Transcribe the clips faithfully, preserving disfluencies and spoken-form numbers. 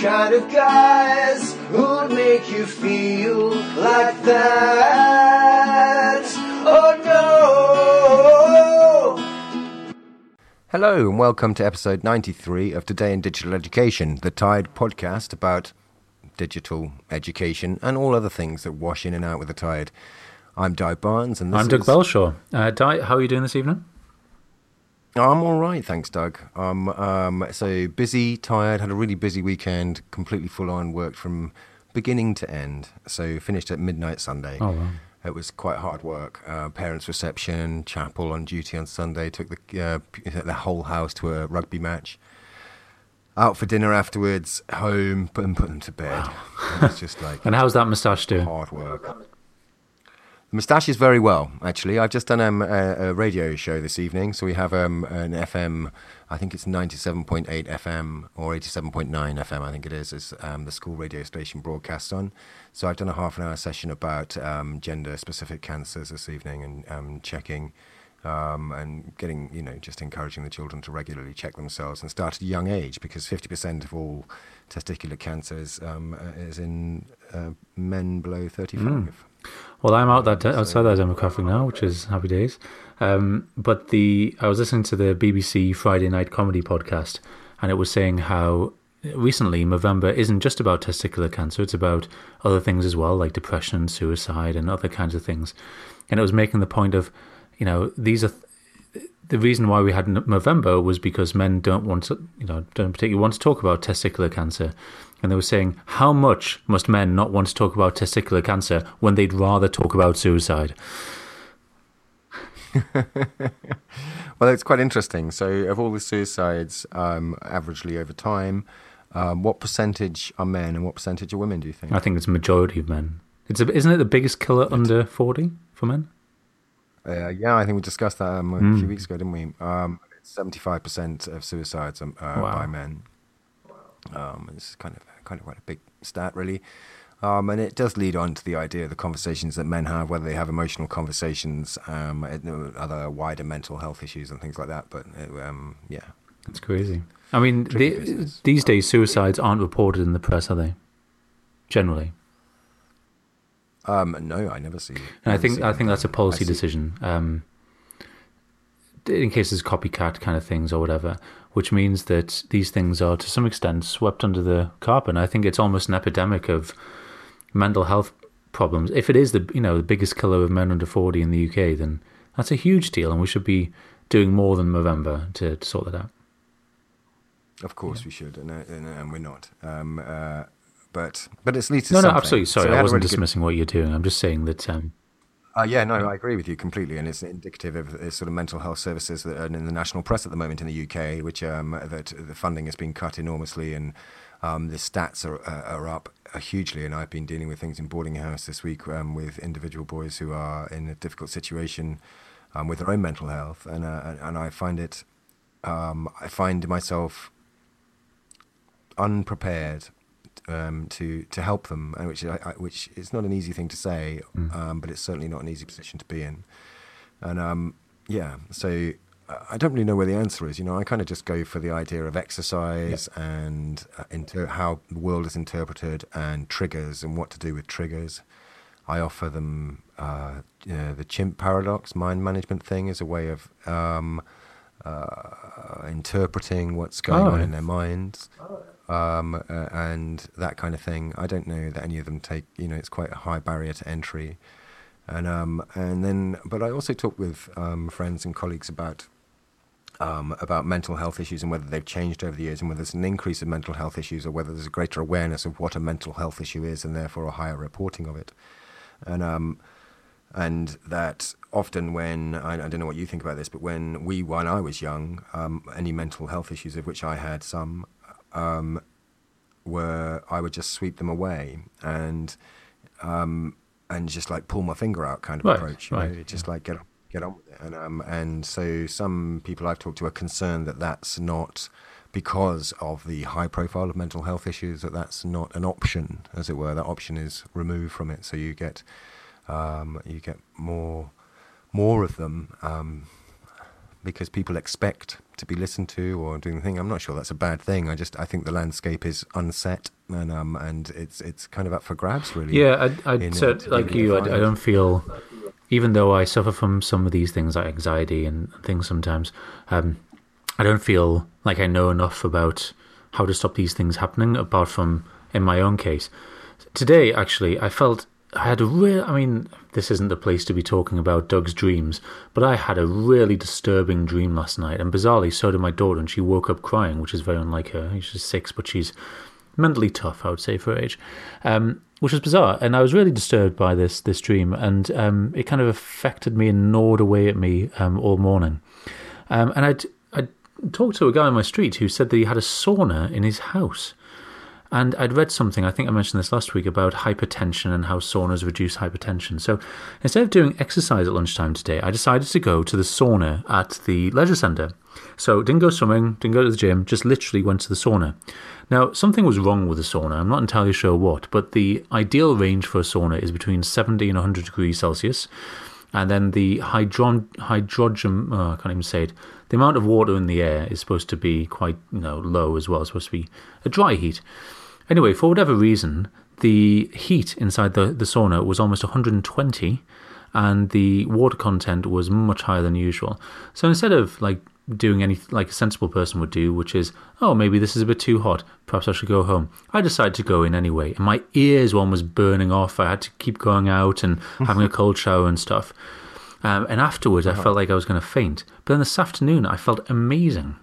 kind of guys who'd make you feel like that. Oh no! Hello and welcome to episode ninety-three of Today in Digital Education, the Tide podcast about digital education and all other things that wash in and out with the tide. I'm Di Barnes and this I'm Doug is... Belshaw. Uh, Di, how are you doing this evening? I'm all right, thanks, Doug. Um, um, so busy, tired, had a really busy weekend, completely full on, worked from beginning to end. So finished at midnight Sunday. Oh, wow. It was quite hard work. Uh, parents' reception, chapel on duty on Sunday, took the uh, the whole house to a rugby match. Out for dinner afterwards, home, put them, put them to bed. Wow. It was just like... And how's that moustache doing? Hard work. The moustache is very well, actually. I've just done um, a, a radio show this evening, so we have um, an F M, I think it's ninety-seven point eight F M or eighty-seven point nine F M, I think it is, is um, the school radio station broadcasts on. So I've done a half an hour session about um, gender-specific cancers this evening and um, checking um, and getting, you know, just encouraging the children to regularly check themselves and start at a young age, because fifty percent of all testicular cancers um, is in uh, men below thirty-five. Mm. Well, I'm out that outside that demographic now, which is happy days. Um, but the I was listening to the B B C Friday Night Comedy podcast, and it was saying how recently Movember isn't just about testicular cancer; it's about other things as well, like depression, suicide, and other kinds of things. And it was making the point of, you know, these are th- the reason why we had Movember was because men don't want to, you know, don't particularly want to talk about testicular cancer. And they were saying, how much must men not want to talk about testicular cancer when they'd rather talk about suicide? Well, it's quite interesting. So of all the suicides, um, averagely over time, um, what percentage are men and what percentage are women, do you think? I think it's a majority of men. It's a, isn't it the biggest killer under forty for men? Uh, yeah, I think we discussed that um, a mm. few weeks ago, didn't we? Um, seventy-five percent of suicides are uh, wow. by men. Um, it's kind of kind of quite a big stat, really. Um, and it does lead on to the idea of the conversations that men have, whether they have emotional conversations, um, other wider mental health issues and things like that. But it, um, yeah, it's crazy. I mean, the, these days suicides aren't reported in the press, are they? Generally. Um, no, I never see. And I think I think that's a policy decision. Um, in case there's copycat kind of things or whatever, which means that these things are to some extent swept under the carpet. And I think it's almost an epidemic of mental health problems. If it is the you know the biggest killer of men under forty in the U K, then that's a huge deal, and we should be doing more than Movember to, to sort that out. Of course, yeah. we should, and, and, and we're not. Um, uh, but but it's leads to no, something. no, absolutely. Sorry, so I wasn't really dismissing good... what you're doing. I'm just saying that. Um, Uh, yeah, no, I agree with you completely, and it's indicative of the sort of mental health services that are in the national press at the moment in the U K, which um, that the funding has been cut enormously, and um, the stats are are up hugely. And I've been dealing with things in boarding house this week um, with individual boys who are in a difficult situation um, with their own mental health, and uh, and I find it, um, I find myself unprepared. Um, to to help them, which I, I, which is not an easy thing to say, mm. um, but it's certainly not an easy position to be in. And um, yeah, so I don't really know where the answer is. You know, I kind of just go for the idea of exercise yeah. and uh, into how the world is interpreted and triggers and what to do with triggers. I offer them uh, you know, the chimp paradox, mind management thing, as a way of um, uh, interpreting what's going oh, on yeah. in their minds. Oh. Um, uh, and that kind of thing. I don't know that any of them take, you know, it's quite a high barrier to entry. And um, and then, but I also talk with um, friends and colleagues about um, about mental health issues and whether they've changed over the years, and whether there's an increase in mental health issues or whether there's a greater awareness of what a mental health issue is and therefore a higher reporting of it. And um, and that often when, I, I don't know what you think about this, but when we, when I was young, um, any mental health issues, of which I had some, Um, where I would just sweep them away and um, and just like pull my finger out kind of right, approach, you right, know, just yeah. like get get on with it. And um, and so some people I've talked to are concerned that that's not, because of the high profile of mental health issues, that that's not an option, as it were. That option is removed from it, so you get um, you get more more of them. Um, because people expect to be listened to or doing the thing. I'm not sure that's a bad thing. I just I think the landscape is unset and um, and it's it's kind of up for grabs, really. Yeah, I, I in, so, uh, to like give it a you, I, find. I don't feel, even though I suffer from some of these things like anxiety and things sometimes, um, I don't feel like I know enough about how to stop these things happening, apart from in my own case. Today, actually, I felt I had a real, I mean, this isn't the place to be talking about Doug's dreams, but I had a really disturbing dream last night, and bizarrely, so did my daughter, and she woke up crying, which is very unlike her. She's six, but she's mentally tough, I would say, for her age, um, which was bizarre. And I was really disturbed by this this dream, and um, it kind of affected me and gnawed away at me um, all morning. Um, and I'd, I'd talked to a guy on my street who said that he had a sauna in his house. And I'd read something, I think I mentioned this last week, about hypertension and how saunas reduce hypertension. So instead of doing exercise at lunchtime today, I decided to go to the sauna at the leisure centre. So didn't go swimming, didn't go to the gym, just literally went to the sauna. Now, something was wrong with the sauna. I'm not entirely sure what, but the ideal range for a sauna is between seventy and one hundred degrees Celsius. And then the hydron, hydrogen, oh, I can't even say it, the amount of water in the air is supposed to be quite, you know, low as well. It's supposed to be a dry heat. Anyway, for whatever reason, the heat inside the, the sauna was almost one hundred twenty, and the water content was much higher than usual. So instead of like doing any like a sensible person would do, which is, oh, maybe this is a bit too hot, perhaps I should go home, I decided to go in anyway. And my ears one was burning off. I had to keep going out and having a cold shower and stuff. Um, and afterwards, I felt like I was going to faint. But then this afternoon, I felt amazing.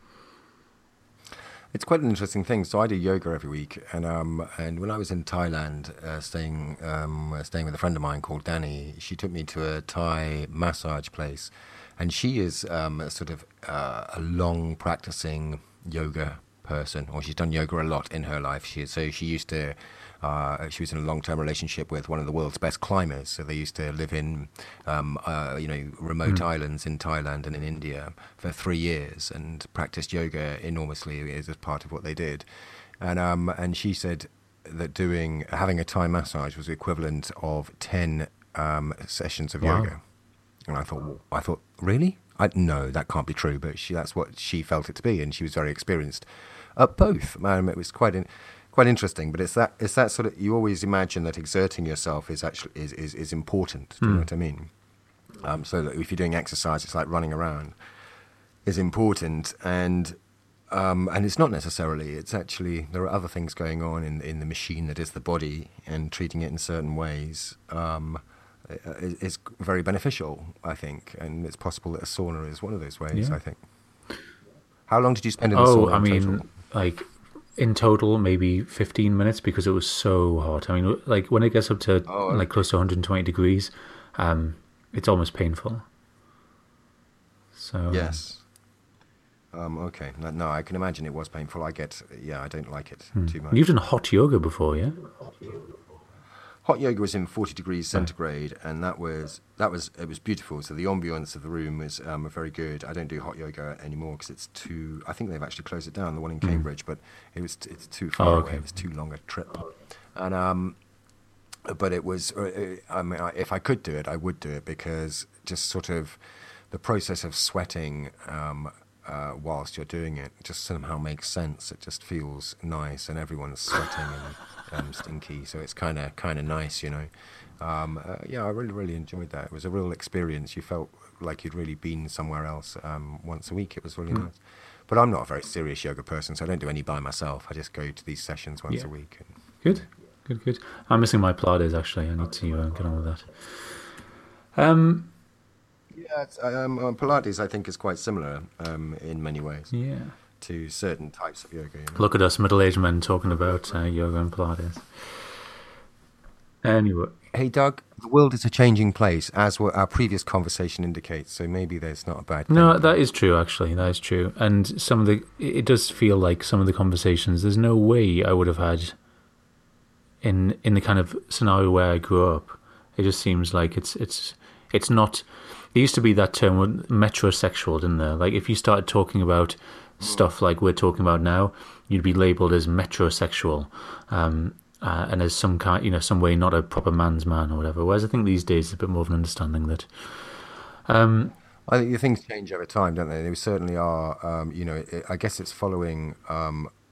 It's quite an interesting thing. So I do yoga every week, and um, and when I was in Thailand, uh, staying um, uh, staying with a friend of mine called Danny, she took me to a Thai massage place, and she is um, a sort of uh, a long practicing yoga person, or she's done yoga a lot in her life. She so she used to. Uh, she was in a long-term relationship with one of the world's best climbers. So they used to live in, um, uh, you know, remote mm. islands in Thailand and in India for three years and practiced yoga enormously as part of what they did. And um, and she said that doing having a Thai massage was the equivalent of ten um, sessions of wow. yoga. And I thought, well, I thought, really? I, no, that can't be true. But she, that's what she felt it to be, and she was very experienced at both. Um, it was quite an Quite interesting, but it's that it's that sort of, you always imagine that exerting yourself is actually is, is, is important. Do you mm. know what I mean? Um, so that if you're doing exercise, it's like running around is important, and um, and it's not necessarily. It's actually, there are other things going on in in the machine that is the body, and treating it in certain ways um, is, is very beneficial, I think. And it's possible that a sauna is one of those ways. Yeah. I think. How long did you spend in the oh, sauna? Oh, I mean, total? like. In total, maybe fifteen minutes, because it was so hot. I mean, like when it gets up to oh, okay. like close to one hundred twenty degrees, um, it's almost painful. So yes, um, okay. No, no, I can imagine it was painful. I get, yeah, I don't like it hmm. too much. You've done hot yoga before, yeah? Hot yoga was in forty degrees centigrade, right. and that was that was it was beautiful. So the ambience of the room was um, very good. I don't do hot yoga anymore because it's too. I think they've actually closed it down, the one in Cambridge, mm. but it was it's too far oh, okay. away. It was too long a trip, and um, but it was. Uh, I mean, I, if I could do it, I would do it, because just sort of the process of sweating um, uh, whilst you're doing it just somehow makes sense. It just feels nice, and everyone's sweating and. Um, stinky, so it's kind of kind of nice, you know. Um, uh, yeah, I really really enjoyed that. It was a real experience. You felt like you'd really been somewhere else um, once a week. It was really mm. nice. But I'm not a very serious yoga person, so I don't do any by myself. I just go to these sessions once yeah. a week. And, good, good, good. I'm missing my Pilates, actually. I need to uh, get on with that. Um, yeah, it's, um, uh, Pilates I think is quite similar um, in many ways. Yeah. To certain types of yoga. You know? Look at us middle-aged men talking about uh, yoga and Pilates. Anyway. Hey, Doug, the world is a changing place, as what our previous conversation indicates, so maybe there's not a bad thing. No, that is true, actually. That is true. And some of the, it does feel like some of the conversations, there's no way I would have had in in the kind of scenario where I grew up. It just seems like it's it's it's not, there used to be that term, metrosexual, didn't there? Like if you started talking about stuff like we're talking about now, you'd be labelled as metrosexual, um, uh, and as some kind, you know, some way not a proper man's man or whatever. Whereas I think these days there's a bit more of an understanding that. Um, I think things change over time, don't they? They certainly are. Um, you know, it, I guess it's following um,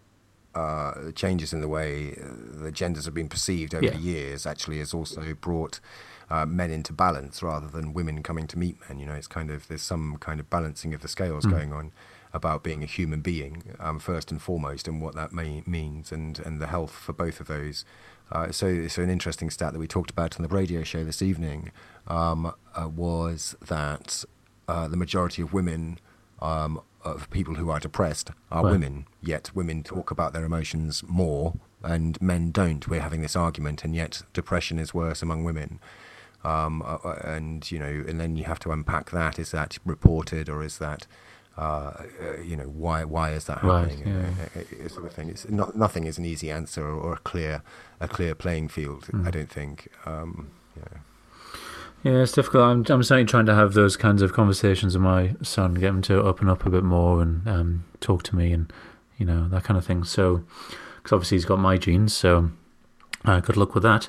uh, changes in the way the genders have been perceived over Yeah. the years actually has also brought uh, men into balance rather than women coming to meet men. You know, it's kind of, there's some kind of balancing of the scales Mm. going on about being a human being, um, first and foremost, and what that may, means, and, and the health for both of those. Uh, so, so an interesting stat that we talked about on the radio show this evening um, uh, was that uh, the majority of women, um, of people who are depressed, are Right. women. Yet women talk about their emotions more, and men don't. We're having this argument, and yet depression is worse among women. Um, uh, and you know, and then you have to unpack that. Is that reported, or is that Uh, uh, you know, why why is that Right, happening? yeah. Uh, uh, uh, sort of thing. It's not, nothing is an easy answer or, or a clear a clear playing field. Mm. I don't think. Um, yeah. Yeah, it's difficult. I'm I'm certainly trying to have those kinds of conversations with my son, get him to open up a bit more and um, talk to me, and you know, that kind of thing. So, because obviously he's got my genes, so uh, good luck with that.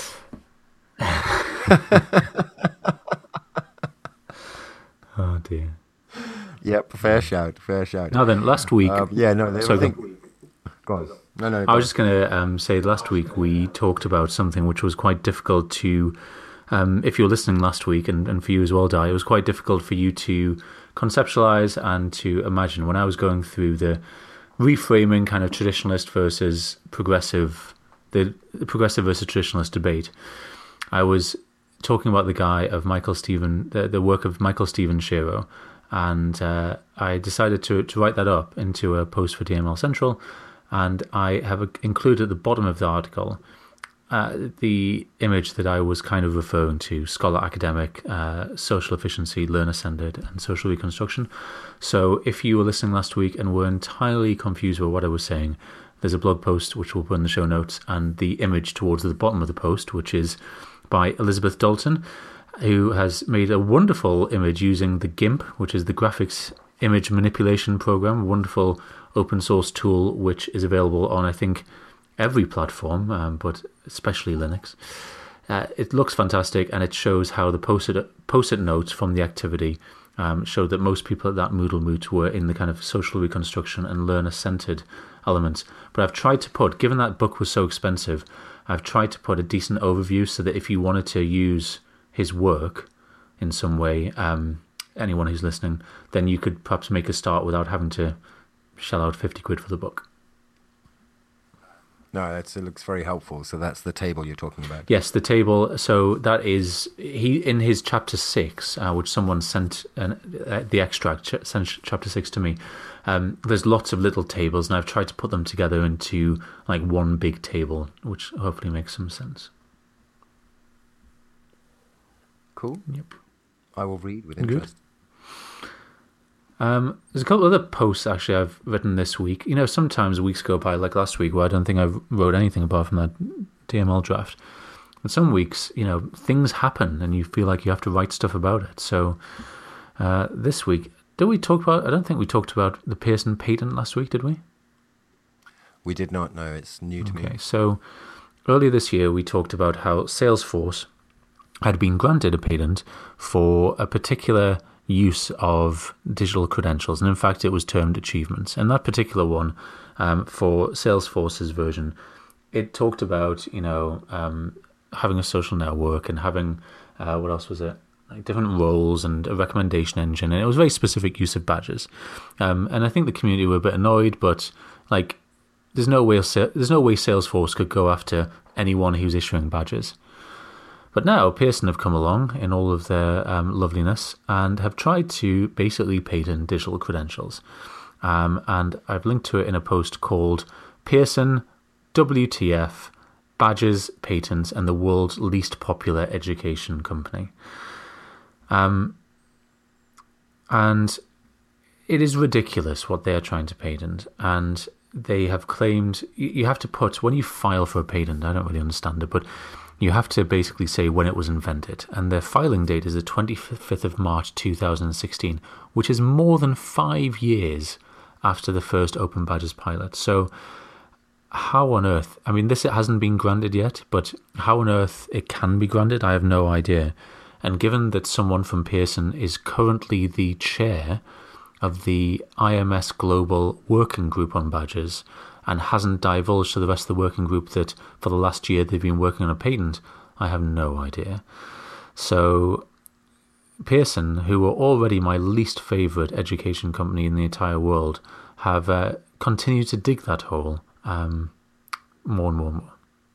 Oh dear. Yep. Fair shout. Fair shout. Now then, last week. Um, yeah. No. They, So I think. Go on. No. No. I was just going to um, say last week we talked about something which was quite difficult to, um, if you were listening last week, and, and for you as well, Di, it was quite difficult for you to conceptualize and to imagine when I was going through the reframing kind of traditionalist versus progressive, the, the progressive versus traditionalist debate. I was talking about the guy of Michael Stephen, the, the work of Michael Stephen Shero, and uh, I decided to, to write that up into a post for D M L Central, and I have included at the bottom of the article uh, the image that I was kind of referring to: scholar academic, uh, social efficiency, learner-centered, and social reconstruction. So if you were listening last week and were entirely confused with what I was saying, there's a blog post which we'll put in the show notes, and the image towards the bottom of the post, which is by Elizabeth Dalton, who has made a wonderful image using the GIMP, which is the graphics image manipulation program, a wonderful open source tool which is available on, I think, every platform, um, but especially Linux. Uh, it looks fantastic, and it shows how the post-it, post-it notes from the activity um, showed that most people at that Moodle Moot were in the kind of social reconstruction and learner-centered elements. But I've tried to put, given that book was so expensive, I've tried to put a decent overview so that if you wanted to use his work in some way, um, anyone who's listening, then you could perhaps make a start without having to shell out fifty quid for the book. No, that's, it looks very helpful. So that's the table you're talking about. Yes, the table. So that is, he in his chapter six, uh, which someone sent an, uh, the extract, ch- sent chapter six to me. Um, there's lots of little tables, and I've tried to put them together into like one big table, which hopefully makes some sense. Cool. Yep. I will read with Good. interest. Um, there's a couple other posts actually I've written this week. You know, sometimes weeks go by, like last week, where I don't think I wrote anything apart from that D M L draft. And some weeks, you know, things happen and you feel like you have to write stuff about it. So uh, this week, did we talk about, I don't think we talked about the Pearson patent last week, did we? We did not know. It's new to Okay, me. so earlier this year we talked about how Salesforce had been granted a patent for a particular use of digital credentials, and in fact it was termed achievements. And that particular one, um, for Salesforce's version, it talked about, you know, um, having a social network and having, uh, what else was it? Like different roles and a recommendation engine, and it was very specific use of badges. Um, and I think the community were a bit annoyed, but like, there's no way there's no way Salesforce could go after anyone who's issuing badges. But now Pearson have come along in all of their um, loveliness and have tried to basically patent digital credentials. Um, and I've linked to it in a post called Pearson W T F Badges, Patents, and the World's Least Popular Education Company. Um, and it is ridiculous what they are trying to patent. And they have claimed, you have to put, when you file for a patent, I don't really understand it, but you have to basically say when it was invented. And their filing date is the twenty-fifth of March two thousand sixteen, which is more than five years after the first Open Badges pilot. So how on earth, I mean, this it hasn't been granted yet, but how on earth it can be granted, I have no idea. And given that someone from Pearson is currently the chair of the I M S Global Working Group on Badges, and hasn't divulged to the rest of the working group that for the last year they've been working on a patent, I have no idea. So Pearson, who were already my least favourite education company in the entire world, have uh, continued to dig that hole um, more and more and more.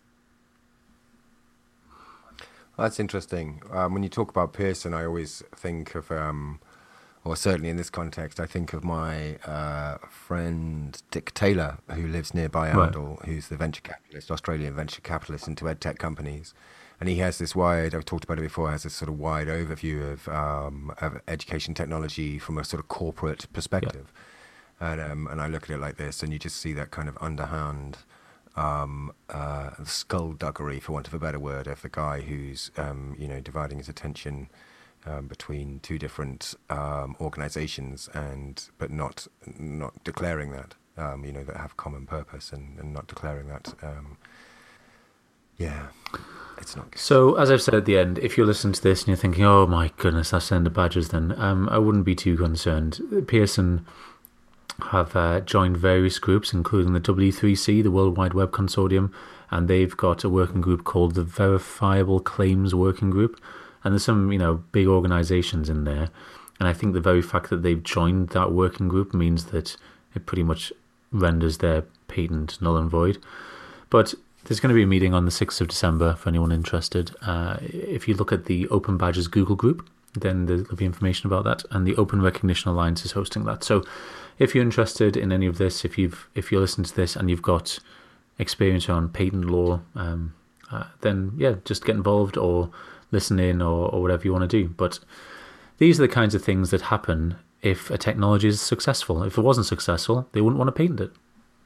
That's interesting. Um, when you talk about Pearson, I always think of, um, or certainly in this context, I think of my uh, friend Dick Taylor, who lives nearby Arundel, right. who's the venture capitalist, Australian venture capitalist into edtech companies. And he has this wide, I've talked about it before, has this sort of wide overview of, um, of education technology from a sort of corporate perspective. Yeah. And um, and I look at it like this, and you just see that kind of underhand um, uh, skullduggery, for want of a better word, of the guy who's, um, you know, dividing his attention um, between two different um, organizations, and but not not declaring that, um, you know, that have common purpose, and, and not declaring that, um, yeah. It's not good. So, as I've said at the end, if you're listening to this and you're thinking, oh my goodness, that's the end of Badgers, then um, I wouldn't be too concerned. Pearson have uh, joined various groups, including the W three C, the World Wide Web Consortium, and they've got a working group called the Verifiable Claims Working Group. And there's some, you know, big organizations in there. And I think the very fact that they've joined that working group means that it pretty much renders their patent null and void. But there's going to be a meeting on the sixth of December for anyone interested. Uh, if you look at the Open Badgers Google group, then there'll be information about that. And the Open Recognition Alliance is hosting that. So if you're interested in any of this, if you've if you're listening to this and you've got experience on patent law, um, uh, then yeah, just get involved or listen in or, or whatever you want to do. But these are the kinds of things that happen if a technology is successful. If it wasn't successful, they wouldn't want to patent it.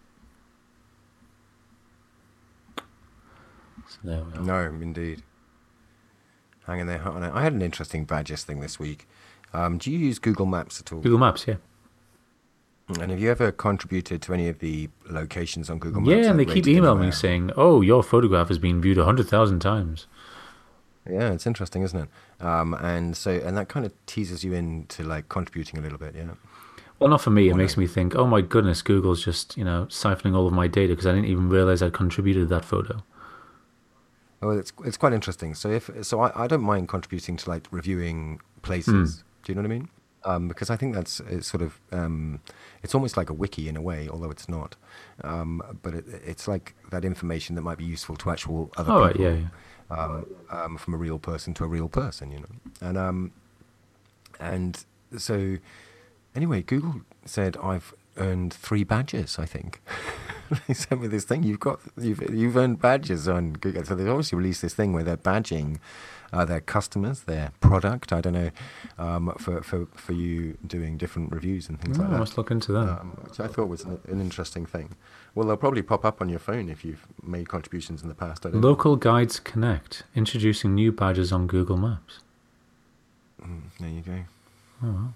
There we are. No, indeed. Hanging their hat on it. I had an interesting Badgers thing this week. Um, do you use Google Maps at all? Google Maps, yeah. And have you ever contributed to any of the locations on Google Maps? Yeah, and they keep emailing me saying, oh, your photograph has been viewed one hundred thousand times. Yeah, it's interesting, isn't it? Um, and so, and that kind of teases you into like contributing a little bit, yeah. Well, not for me. It makes me think, oh my goodness, Google's just, you know, siphoning all of my data because I didn't even realize I'd contributed to that photo. Oh, it's it's quite interesting. So if so, I, I don't mind contributing to like reviewing places. Mm. Do you know what I mean? Um, because I think that's it's sort of um, it's almost like a wiki in a way, although it's not. Um, but it, it's like that information that might be useful to actual other oh, people. Right, yeah, yeah. Um, um, from a real person to a real person, you know. And um, and so anyway, Google said I've earned three badges, I think. They sent me this thing. You've got you've you've earned badges on Google. So they obviously released this thing where they're badging uh, their customers, their product. I don't know um, for for for you doing different reviews and things oh, like that. I must look into that. Um, which I thought was an, an interesting thing. Well, they'll probably pop up on your phone if you've made contributions in the past. I don't Local know. Guides Connect introducing new badges on Google Maps. Mm, there you go. Oh. Well.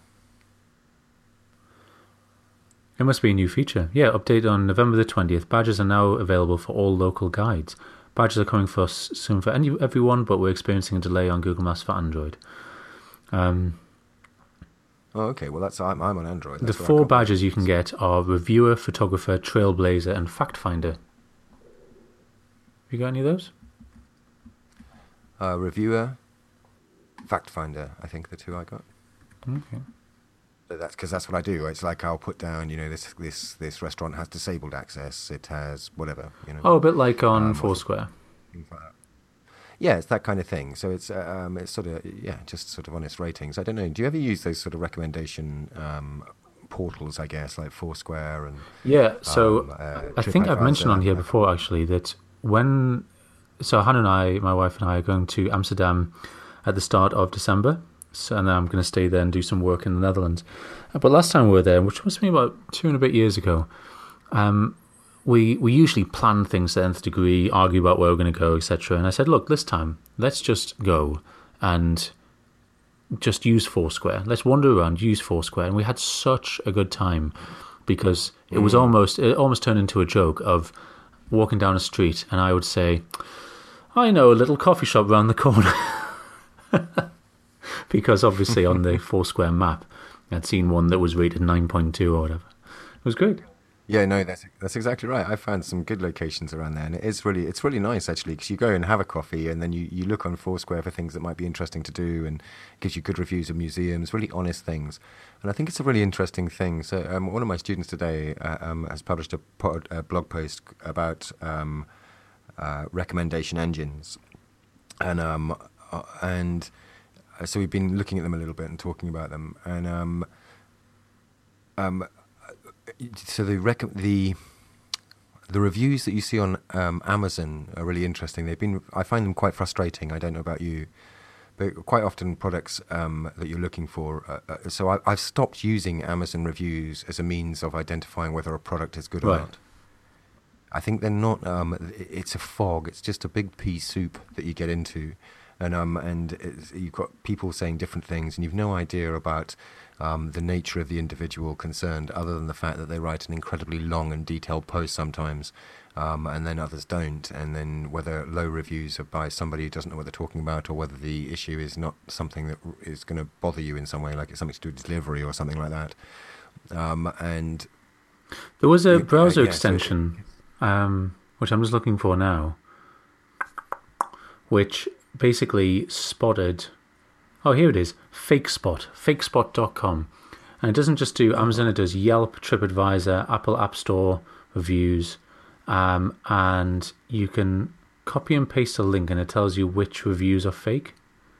It must be a new feature. Yeah, update on November the twentieth. Badges are now available for all local guides. Badges are coming for us soon for any, everyone, but we're experiencing a delay on Google Maps for Android. Um, oh, okay. Well, that's I'm, I'm on Android. That's the four badges you can get are Reviewer, Photographer, Trailblazer, and Fact Finder. Have you got any of those? Uh, reviewer, Fact Finder, I think the two I got. Okay. That's because that's what I do. It's like I'll put down, you know, this this this restaurant has disabled access. It has whatever, you know. Oh, a bit like on um, Foursquare. Yeah, it's that kind of thing. So it's um, it's sort of yeah, just sort of honest ratings. I don't know. Do you ever use those sort of recommendation um, portals? I guess like Foursquare and yeah. So um, uh, I think I've mentioned on here before actually that when so Hannah and I, my wife and I, are going to Amsterdam at the start of December. So, and I'm going to stay there and do some work in the Netherlands. But last time we were there, which must have been about two and a bit years ago, um, we we usually plan things to the nth degree, argue about where we're going to go, et cetera. And I said, look, this time, let's just go and just use Foursquare. Let's wander around, use Foursquare. And we had such a good time because it was mm. almost, it almost turned into a joke of walking down a street and I would say, I know a little coffee shop around the corner. Because obviously on the Foursquare map, I'd seen one that was rated nine point two or whatever. It was great. Yeah, no, that's that's exactly right. I found some good locations around there, and it is really it's really nice actually because you go and have a coffee, and then you, you look on Foursquare for things that might be interesting to do, and it gives you good reviews of museums, really honest things, and I think it's a really interesting thing. So um, one of my students today uh, um, has published a, pod, a blog post about um, uh, recommendation engines, and um, uh, and uh, so we've been looking at them a little bit and talking about them, and um, um. So the rec- the the reviews that you see on um, Amazon are really interesting. They've been I find them quite frustrating. I don't know about you, but quite often products um, that you're looking for. Uh, uh, so I, I've stopped using Amazon reviews as a means of identifying whether a product is good or Right. not. I think they're not. Um, it's a fog. It's just a big pea soup that you get into, and um, and it's, you've got people saying different things, and you've no idea about um, the nature of the individual concerned, other than the fact that they write an incredibly long and detailed post sometimes, um, and then others don't, and then whether low reviews are by somebody who doesn't know what they're talking about, or whether the issue is not something that is going to bother you in some way, like it's something to do with delivery or something like that, um, and There was a Yeah, browser uh, yeah, so- extension, um, which I'm just looking for now, which basically spotted. Oh, here it is. FakeSpot, fakespot dot com. And it doesn't just do Amazon, it does Yelp, TripAdvisor, Apple App Store reviews. Um, and you can copy and paste a link and it tells you which reviews are fake.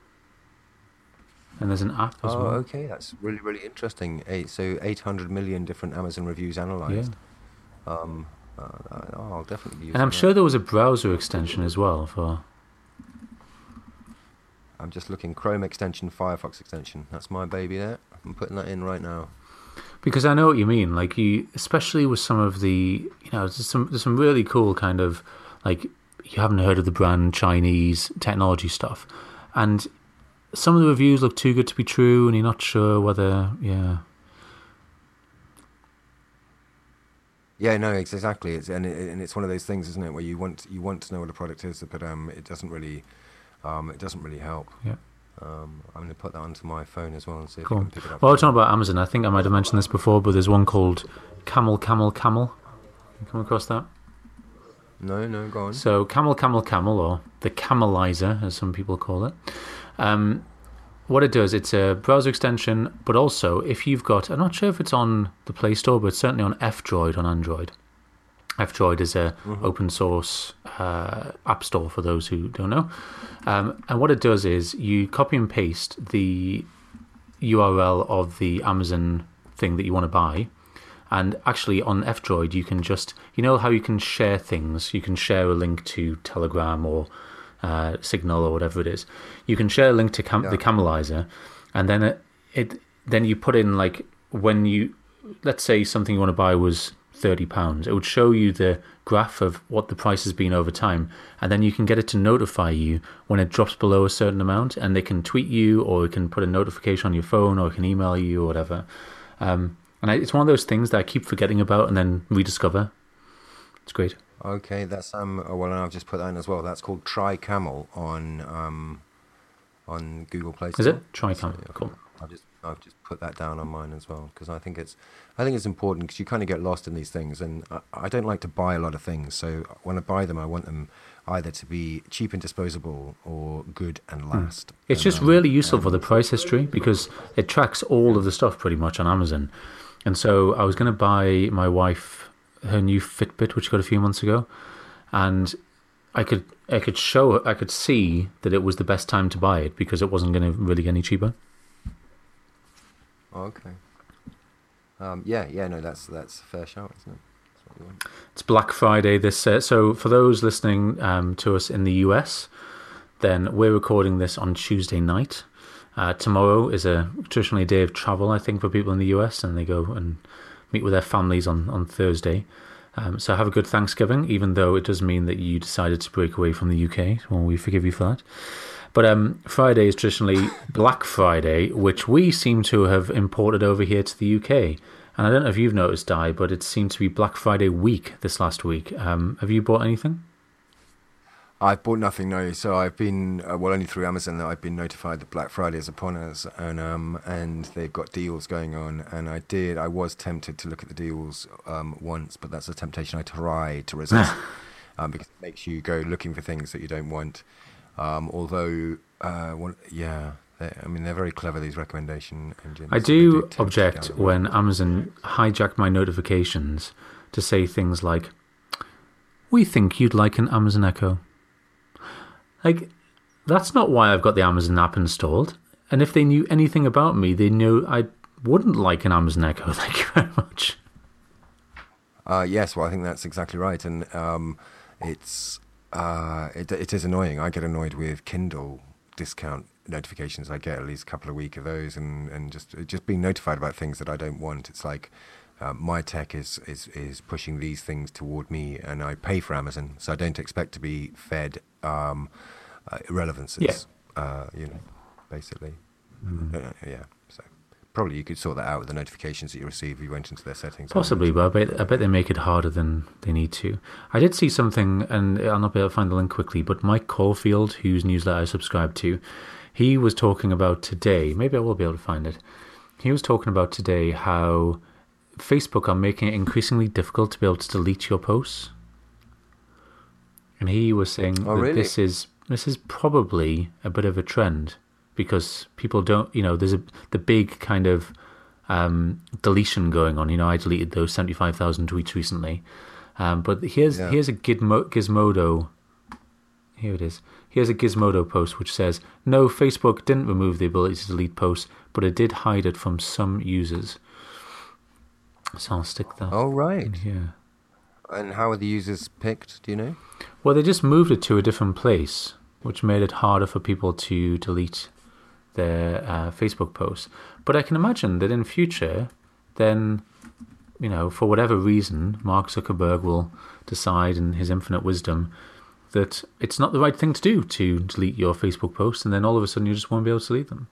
And there's an app as Oh, well. okay, that's really, really interesting. Eight, so eight hundred million different Amazon reviews analyzed. Um, uh, oh, I'll definitely be using And I'm that. sure there was a browser extension as well for. I'm just looking Chrome extension, Firefox extension. That's my baby there. I'm putting that in right now. Because I know what you mean, like you, especially with some of the, you know, there's some there's some really cool kind of, like, you haven't heard of the brand Chinese technology stuff, and some of the reviews look too good to be true, and you're not sure whether, yeah, Yeah, no, it's exactly. It's and it, and it's one of those things, isn't it, where you want you want to know what a product is, but um, it doesn't really, um, it doesn't really help. yeah. Um, I'm going to put that onto my phone as well and see if Cool. I can pick it up. Well, we're talking about Amazon. I think I might have mentioned this before, but there's one called Camel Camel Camel. You come across that? No, no, go on. So Camel Camel Camel, or the Camelizer, as some people call it. Um, what it does, it's a browser extension, but also if you've got, I'm not sure if it's on the Play Store, but it's certainly on F-Droid on Android. F-Droid is a Mm-hmm. open source uh, app store for those who don't know. Um, and what it does is you copy and paste the U R L of the Amazon thing that you want to buy. And actually on F-Droid, you can just, you know how you can share things? You can share a link to Telegram or uh, Signal or whatever it is. You can share a link to cam- Yeah. the Camelizer, and then it, it then you put in, like, when you, let's say something you want to buy was thirty pounds, it would show you the graph of what the price has been over time, and then you can get it to notify you when it drops below a certain amount, and they can tweet you, or it can put a notification on your phone, or it can email you or whatever. Um, and I, it's one of those things that I keep forgetting about and then rediscover. It's great. Okay, that's um. Oh, well, and I've just put that in as well. That's called Try Camel on um, on Google Play Store. Is it? Try Camel, yeah, cool. I've just I've just put that down on mine as well because I think it's I think it's important because you kind of get lost in these things, and I, I don't like to buy a lot of things. So when I buy them, I want them either to be cheap and disposable or good and last. It's And, just um, really useful and- for the price history because it tracks all of the stuff pretty much on Amazon. And so I was going to buy my wife her new Fitbit, which she got a few months ago, and I could I could show her, I could see that it was the best time to buy it because it wasn't going to really get any cheaper. Okay. Um, yeah, yeah, no, that's that's a fair shout, isn't it? That's what you want. It's Black Friday this uh, so for those listening um, to us in the U S, then we're recording this on Tuesday night. Uh, tomorrow is a traditionally a day of travel, I think, for people in the U S, and they go and meet with their families on, on Thursday. Um, so have a good Thanksgiving, even though it does mean that you decided to break away from the U K. Well, we forgive you for that. But um, Friday is traditionally Black Friday, which we seem to have imported over here to the U K. And I don't know if you've noticed, Di, but it seemed to be Black Friday week this last week. Um, have you bought anything? I've bought nothing, no. So I've been, uh, well, only through Amazon that I've been notified that Black Friday is upon us, and um, and they've got deals going on. And I did, I was tempted to look at the deals um, once, but that's a temptation I tried to resist um, because it makes you go looking for things that you don't want. Um, although, uh, one, yeah, I mean, they're very clever, these recommendation engines. I do, do object when Amazon hijack my notifications to say things like, "We think you'd like an Amazon Echo." Like, that's not why I've got the Amazon app installed. And if they knew anything about me, they knew I wouldn't like an Amazon Echo. Thank you very much. Uh, yes, well, I think that's exactly right. And um, it's uh, it, it is annoying. I get annoyed with Kindle discount notifications. I get at least a couple of week of those, and, and just just being notified about things that I don't want. It's like uh, my tech is, is, is pushing these things toward me, and I pay for Amazon, so I don't expect to be fed um, uh, irrelevances, yeah. uh, you know, basically. Mm. Uh, yeah, so probably you could sort that out with the notifications that you receive if you went into their settings. Possibly, but I bet, I bet they make it harder than they need to. I did see something, and I'll not be able to find the link quickly, but Mike Caulfield, whose newsletter I subscribe to, he was talking about today, maybe I will be able to find it, he was talking about today how Facebook are making it increasingly difficult to be able to delete your posts. And he was saying oh, that really? this is this is probably a bit of a trend because people don't, you know, there's a the big kind of um, deletion going on. You know, I deleted those seventy-five thousand tweets recently. Um, but here's yeah. here's a Gizmo, Gizmodo. Here it is. Here's a Gizmodo post which says, "No, Facebook didn't remove the ability to delete posts, but it did hide it from some users." So I'll stick that. Oh, right. In here. And how are the users picked? Do you know? Well, they just moved it to a different place, which made it harder for people to delete their uh, Facebook posts. But I can imagine that in future, then, you know, for whatever reason, Mark Zuckerberg will decide in his infinite wisdom that it's not the right thing to do to delete your Facebook posts, and then all of a sudden you just won't be able to delete them.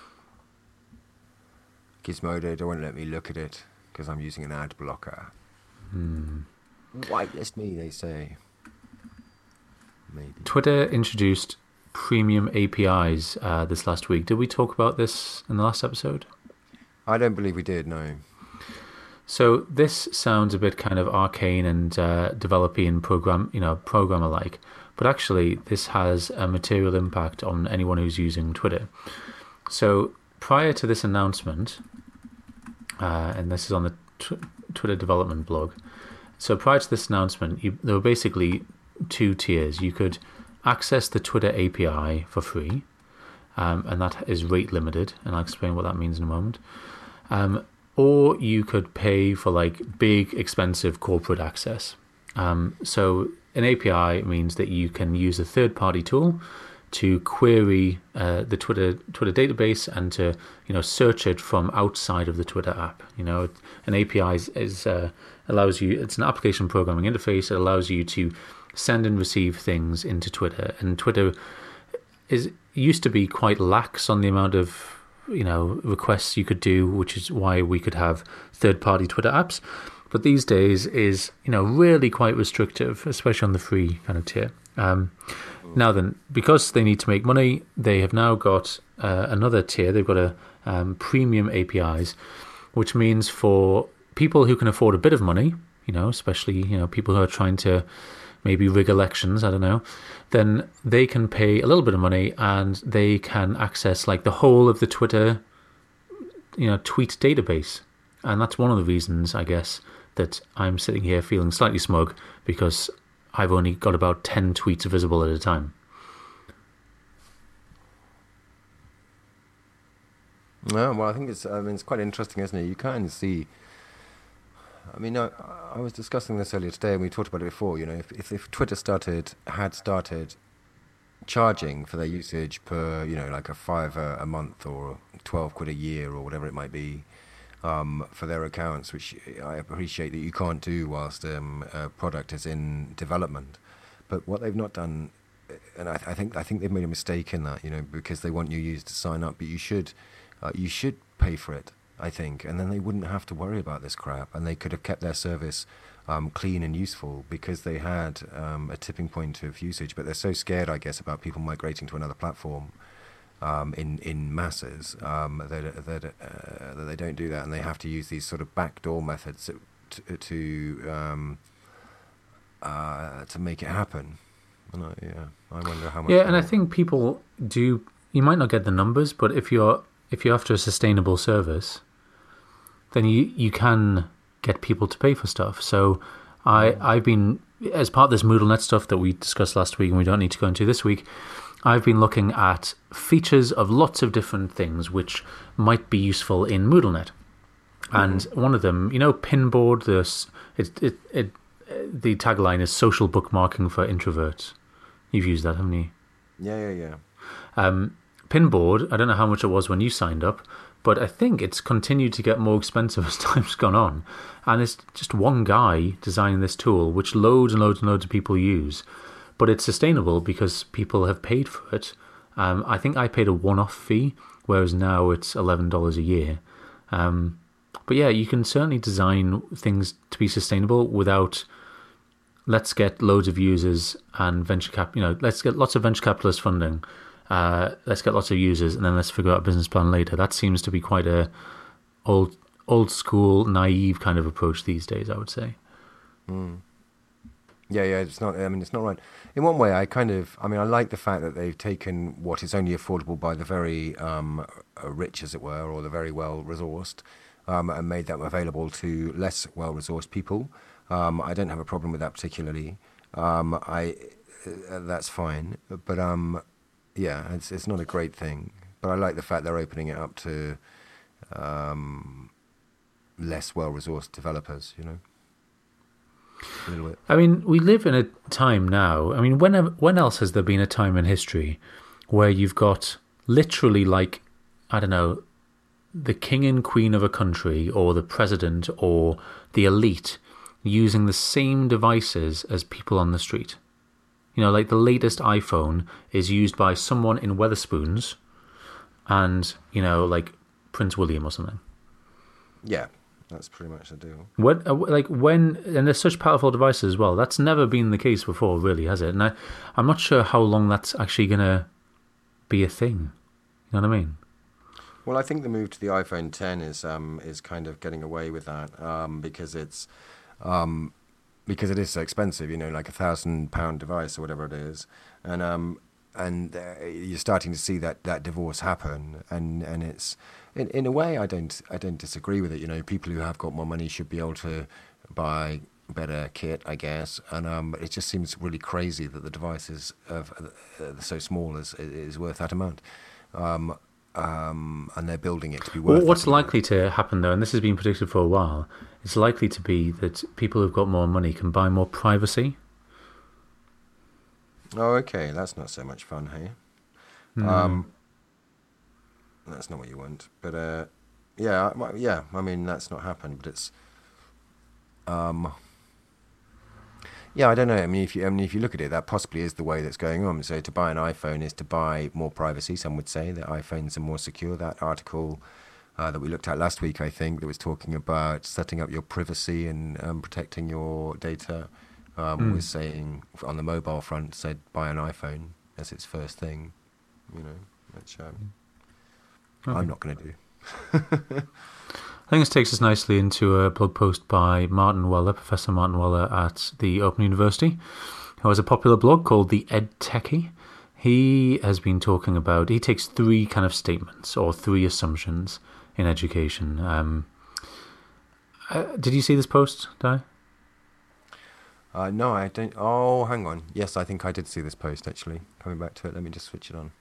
Gizmodo don't want to let me look at it because I'm using an ad blocker. Hmm. Whitelist me, they say. Maybe. Twitter introduced premium A P Is uh, this last week. Did we talk about this in the last episode? I don't believe we did, no. So this sounds a bit kind of arcane and uh, developy and program, you know, programmer-like, but actually this has a material impact on anyone who's using Twitter. So prior to this announcement, uh, and this is on the tw- Twitter development blog, so prior to this announcement, you, there were basically two tiers. You could access the Twitter A P I for free, um, and that is rate limited, and I'll explain what that means in a moment. Um, or you could pay for like big, expensive corporate access. Um, so an A P I means that you can use a third-party tool to query uh, the Twitter Twitter database and to you know search it from outside of the Twitter app. You know, an A P I is, is uh, allows you. It's an application programming interface. It allows you to send and receive things into Twitter. And Twitter is used to be quite lax on the amount of you know requests you could do, which is why we could have third-party Twitter apps. But these days is you know really quite restrictive, especially on the free kind of tier. Um, Now then, because they need to make money, they have now got uh, another tier. They've got a um, premium A P Is, which means for people who can afford a bit of money, you know, especially you know people who are trying to maybe rig elections, I don't know, then they can pay a little bit of money and they can access like the whole of the Twitter, you know, tweet database. And that's one of the reasons, I guess, that I'm sitting here feeling slightly smug because I've only got about ten tweets visible at a time. No, well, I think it's. I mean, it's quite interesting, isn't it? You kind of see. I mean, I, I was discussing this earlier today, and we talked about it before. You know, if, if if Twitter started had started charging for their usage per, you know, like a five a, a month or twelve quid a year or whatever it might be. Um, for their accounts, which I appreciate that you can't do whilst um, a product is in development. But what they've not done, and I, I think I think they've made a mistake in that, you know, because they want new users to sign up. But you should uh, you should pay for it, I think, and then they wouldn't have to worry about this crap, and they could have kept their service um, clean and useful because they had um, a tipping point of usage, but they're so scared, I guess, about people migrating to another platform um, in in masses um, that that, uh, that they don't do that, and they have to use these sort of backdoor methods to, to um, uh, to make it happen. And I, yeah, I wonder how much. Yeah, and I think people do. You might not get the numbers, but if you're if you're after a sustainable service, then you you can get people to pay for stuff. So I I've been, as part of this MoodleNet stuff that we discussed last week and we don't need to go into this week, I've been looking at features of lots of different things which might be useful in MoodleNet. And mm-hmm. one of them, you know, Pinboard, this it it it the tagline is social bookmarking for introverts. You've used that, haven't you? Yeah, yeah, yeah. Um, Pinboard, I don't know how much it was when you signed up, but I think it's continued to get more expensive as time's gone on. And it's just one guy designing this tool, which loads and loads and loads of people use. But it's sustainable because people have paid for it. Um, I think I paid a one-off fee, whereas now it's eleven dollars a year. Um, but yeah, you can certainly design things to be sustainable without, let's get loads of users and venture cap, you know, let's get lots of venture capitalist funding. Uh, let's get lots of users and then let's figure out a business plan later. That seems to be quite a old, old school, naive kind of approach these days, I would say. Mm. Yeah, yeah, it's not. I mean, it's not right. In one way, I kind of. I mean, I like the fact that they've taken what is only affordable by the very um, rich, as it were, or the very well resourced, um, and made that available to less well resourced people. Um, I don't have a problem with that particularly. Um, I uh, that's fine, but um, yeah, it's it's not a great thing. But I like the fact they're opening it up to um, less well resourced developers. You know. A little bit. I mean, we live in a time now. I mean, when when else has there been a time in history where you've got literally like, I don't know, the king and queen of a country or the president or the elite using the same devices as people on the street? You know, like the latest iPhone is used by someone in Wetherspoons and, you know, like Prince William or something. Yeah. That's pretty much the deal. When, like when, and they're such powerful devices as well. That's never been the case before, really, has it? And I, I'm not sure how long that's actually going to be a thing. You know what I mean? Well, I think the move to the iPhone ten is um, is kind of getting away with that um, because it's um, because it is so expensive. You know, like a thousand pound device or whatever it is, and um, and uh, you're starting to see that, that divorce happen, and, and it's. In in a way, I don't I don't disagree with it. You know, people who have got more money should be able to buy better kit, I guess. And um, it just seems really crazy that the device is of, uh, so small is is worth that amount. Um, um, and they're building it to be worth. Well, what's likely to happen though, and this has been predicted for a while, it's likely to be that people who've got more money can buy more privacy. Oh, okay, that's not so much fun, hey? Mm. Um, That's not what you want, but uh, yeah, yeah. I mean, that's not happened, but it's, um, yeah. I don't know. I mean, if you, I mean, if you look at it, that possibly is the way that's going on. So to buy an iPhone is to buy more privacy. Some would say that iPhones are more secure. That article uh, that we looked at last week, I think, that was talking about setting up your privacy and um, protecting your data, um, mm. was saying on the mobile front, said buy an iPhone as its first thing. You know, which. Um, Okay. I'm not going to do. I think this takes us nicely into a blog post by Martin Weller, Professor Martin Weller at the Open University, who has a popular blog called The Ed Techie. He has been talking about, he takes three kind of statements or three assumptions in education. Um, uh, did you see this post, Di? Uh, no, I don't. Oh, hang on. Yes, I think I did see this post, actually. Coming back to it, let me just switch it on.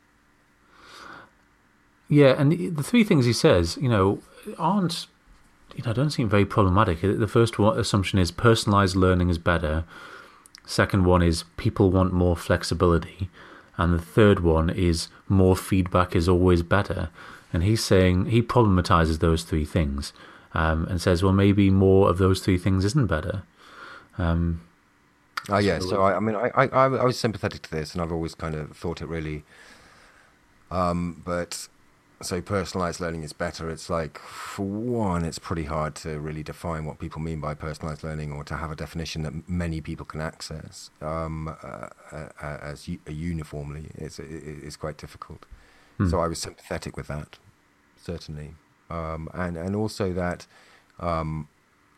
Yeah, and the, the three things he says, you know, aren't, you know, don't seem very problematic. The first one, assumption is personalized learning is better. Second one is people want more flexibility. And the third one is more feedback is always better. And he's saying, he problematizes those three things um, and says, well, maybe more of those three things isn't better. Um, oh, yeah, so, so I, I mean, I, I, I was sympathetic to this, and I've always kind of thought it really, um, but... so personalized learning is better. It's like, for one, it's pretty hard to really define what people mean by personalized learning, or to have a definition that many people can access um, uh, uh, as u- uniformly. It's, it's quite difficult. Hmm. So I was sympathetic with that, certainly. Um, and, and also that um,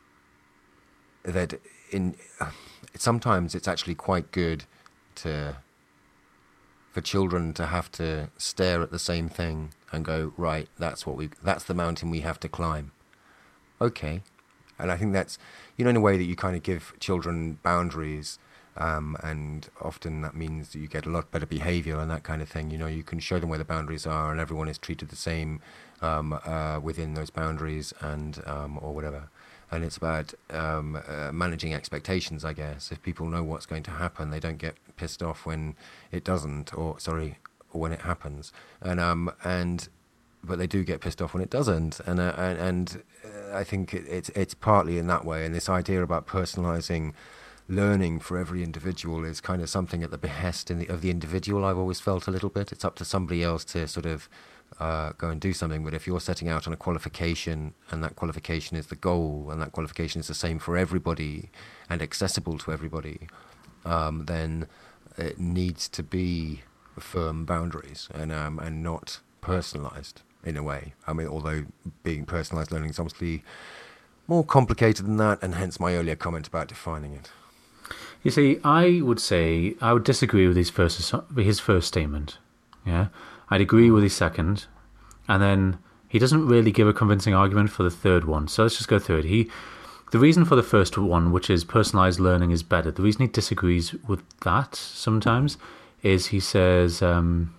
that in uh, sometimes it's actually quite good to for children to have to stare at the same thing and go, right, that's what we that's the mountain we have to climb. Okay. And I think that's, you know, in a way that you kind of give children boundaries, um, and often that means that you get a lot better behavior and that kind of thing. You know, you can show them where the boundaries are, and everyone is treated the same um, uh, within those boundaries, and um, or whatever. And it's about um, uh, managing expectations, I guess. If people know what's going to happen, they don't get pissed off when it doesn't, or sorry, or when it happens. And um, and but they do get pissed off when it doesn't. And uh, and, and uh, I think it, it's it's partly in that way. And this idea about personalising learning for every individual is kind of something at the behest in the, of the individual. I've always felt a little bit. It's up to somebody else to sort of Uh, go and do something. But if you're setting out on a qualification, and that qualification is the goal, and that qualification is the same for everybody and accessible to everybody, um, then it needs to be firm boundaries, and um, and not personalised in a way. I mean, although being personalised learning is obviously more complicated than that, and hence my earlier comment about defining it. You see, I would say I would disagree with his first his first statement. Yeah. I'd agree with his second, and then he doesn't really give a convincing argument for the third one. So let's just go through it. He, the reason for the first one, which is personalised learning is better, the reason he disagrees with that sometimes is he says um,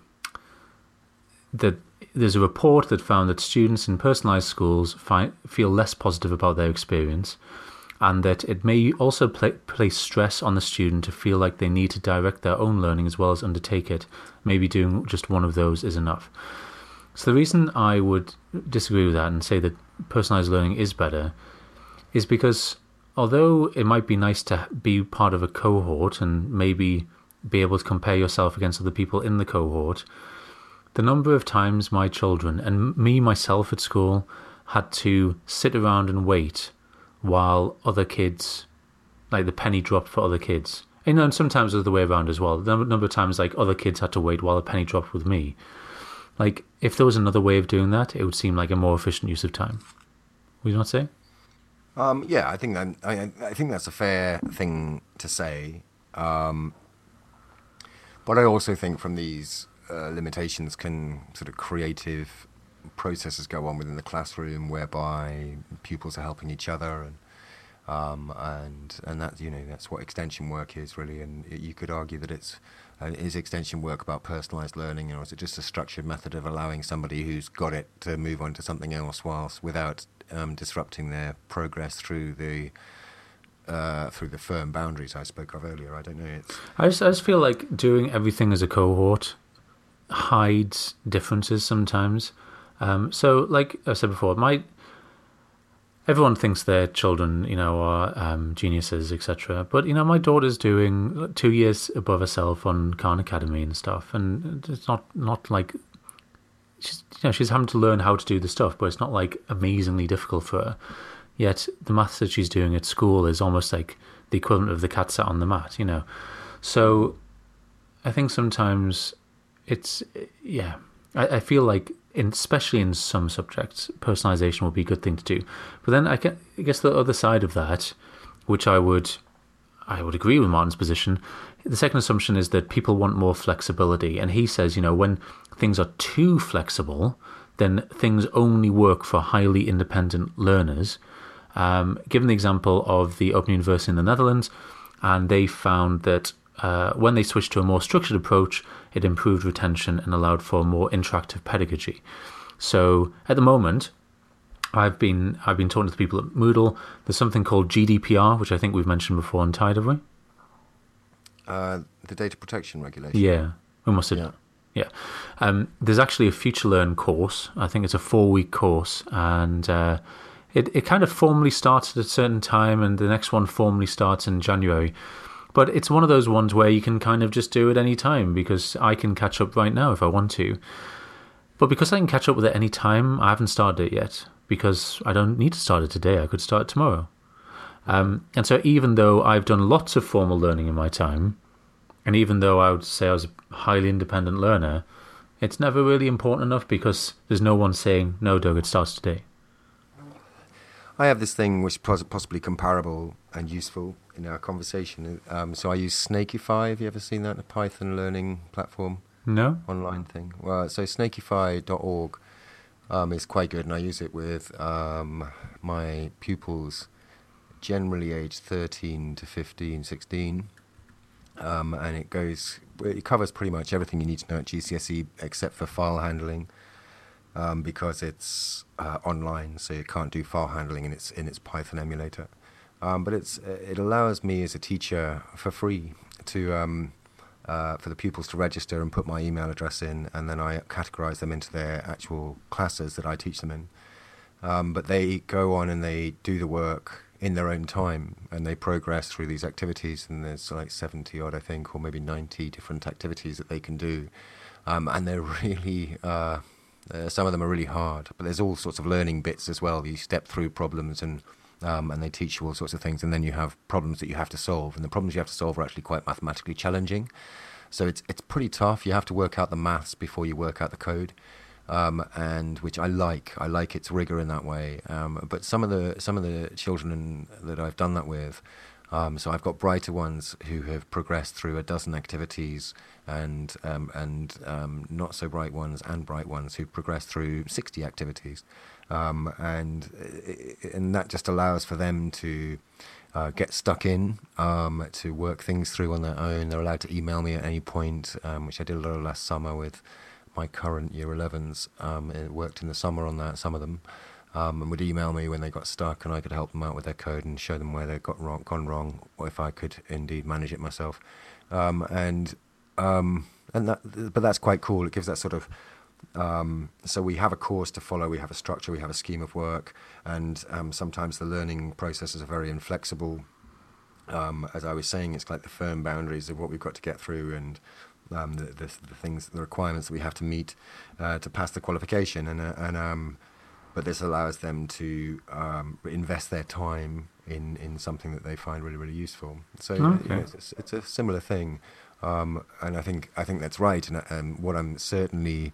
that there's a report that found that students in personalised schools find, feel less positive about their experience, and that it may also play, place stress on the student to feel like they need to direct their own learning as well as undertake it. Maybe doing just one of those is enough. So the reason I would disagree with that and say that personalised learning is better is because although it might be nice to be part of a cohort and maybe be able to compare yourself against other people in the cohort, the number of times my children and me myself at school had to sit around and wait while other kids, like the penny dropped for other kids. You know, and sometimes it was the way around as well. The number of times, like, other kids had to wait while a penny dropped with me. Like, if there was another way of doing that, it would seem like a more efficient use of time. Would you not say? Um, yeah, I think that, I, I think that's a fair thing to say. Um, but I also think from these uh, limitations can sort of creative processes go on within the classroom whereby pupils are helping each other, and um, and and that, you know, that's what extension work is really. And you could argue that it's uh, is extension work about personalised learning, or is it just a structured method of allowing somebody who's got it to move on to something else whilst without um, disrupting their progress through the uh, through the firm boundaries I spoke of earlier? I don't know. It's I just, I just feel like doing everything as a cohort hides differences sometimes. Um, so, like I said before, my everyone thinks their children, you know, are um, geniuses, et cetera. But you know, my daughter's doing two years above herself on Khan Academy and stuff, and it's not not like she's you know she's having to learn how to do the stuff, but it's not like amazingly difficult for her. Yet the maths that she's doing at school is almost like the equivalent of the cat sat on the mat, you know. So I think sometimes it's yeah, I, I feel like. In, especially in some subjects, personalisation would be a good thing to do. But then I, can, I guess the other side of that, which I would I would agree with Martin's position, the second assumption is that people want more flexibility. And he says, you know, when things are too flexible, then things only work for highly independent learners. Um, given the example of the Open University in the Netherlands, and they found that Uh, when they switched to a more structured approach, it improved retention and allowed for more interactive pedagogy. So at the moment, I've been I've been talking to the people at Moodle. There's something called G D P R, which I think we've mentioned before on Tide, have we? Uh, the data protection regulation. Yeah, we must have. Yeah. Yeah. Um, there's actually a FutureLearn course. I think it's a four-week course, and uh, it it kind of formally starts at a certain time, and the next one formally starts in January. But it's one of those ones where you can kind of just do it any time, because I can catch up right now if I want to. But because I can catch up with it any time, I haven't started it yet because I don't need to start it today. I could start it tomorrow. Um, and so even though I've done lots of formal learning in my time, and even though I would say I was a highly independent learner, it's never really important enough because there's no one saying, no, Doug, it starts today. I have this thing which is possibly comparable and useful in our conversation. Um, so I use Snakeify. Have you ever seen that? A Python learning platform? No. Online thing. Well, so snakeify dot org um, is quite good, and I use it with um, my pupils, generally aged thirteen to fifteen, sixteen. Um, and it goes, it covers pretty much everything you need to know at G C S E except for file handling. Um, because it's uh, online, so you can't do file handling in its in its Python emulator. Um, but it's it allows me as a teacher for free to um, uh, for the pupils to register and put my email address in, and then I categorize them into their actual classes that I teach them in. Um, but they go on and they do the work in their own time, and they progress through these activities, and there's like seventy odd, I think, or maybe ninety different activities that they can do, um, and they're really. Uh, Uh, some of them are really hard, but there's all sorts of learning bits as well. You step through problems, and um, and they teach you all sorts of things, and then you have problems that you have to solve, and the problems you have to solve are actually quite mathematically challenging. So it's it's pretty tough. You have to work out the maths before you work out the code, um, and which I like. I like its rigor in that way. Um, but some of the some of the children that I've done that with. Um, so I've got brighter ones who have progressed through a dozen activities, and um, and um, not so bright ones and bright ones who've progressed through sixty activities, um, and and that just allows for them to uh, get stuck in, um, to work things through on their own. They're allowed to email me at any point, um, which I did a lot of last summer with my current year elevens. Um, it worked in the summer on that, some of them. Um, and would email me when they got stuck, and I could help them out with their code and show them where they got wrong, gone wrong, or if I could indeed manage it myself. Um, and um, and that, but that's quite cool. It gives that sort of. Um, so we have a course to follow. We have a structure. We have a scheme of work, and um, sometimes the learning processes are very inflexible. Um, as I was saying, it's like the firm boundaries of what we've got to get through, and um, the, the the things, the requirements that we have to meet uh, to pass the qualification, and uh, and. Um, But this allows them to um, invest their time in, in something that they find really, really useful. So okay. you know, it's, it's a similar thing, um, and I think I think that's right. And, and what I'm certainly,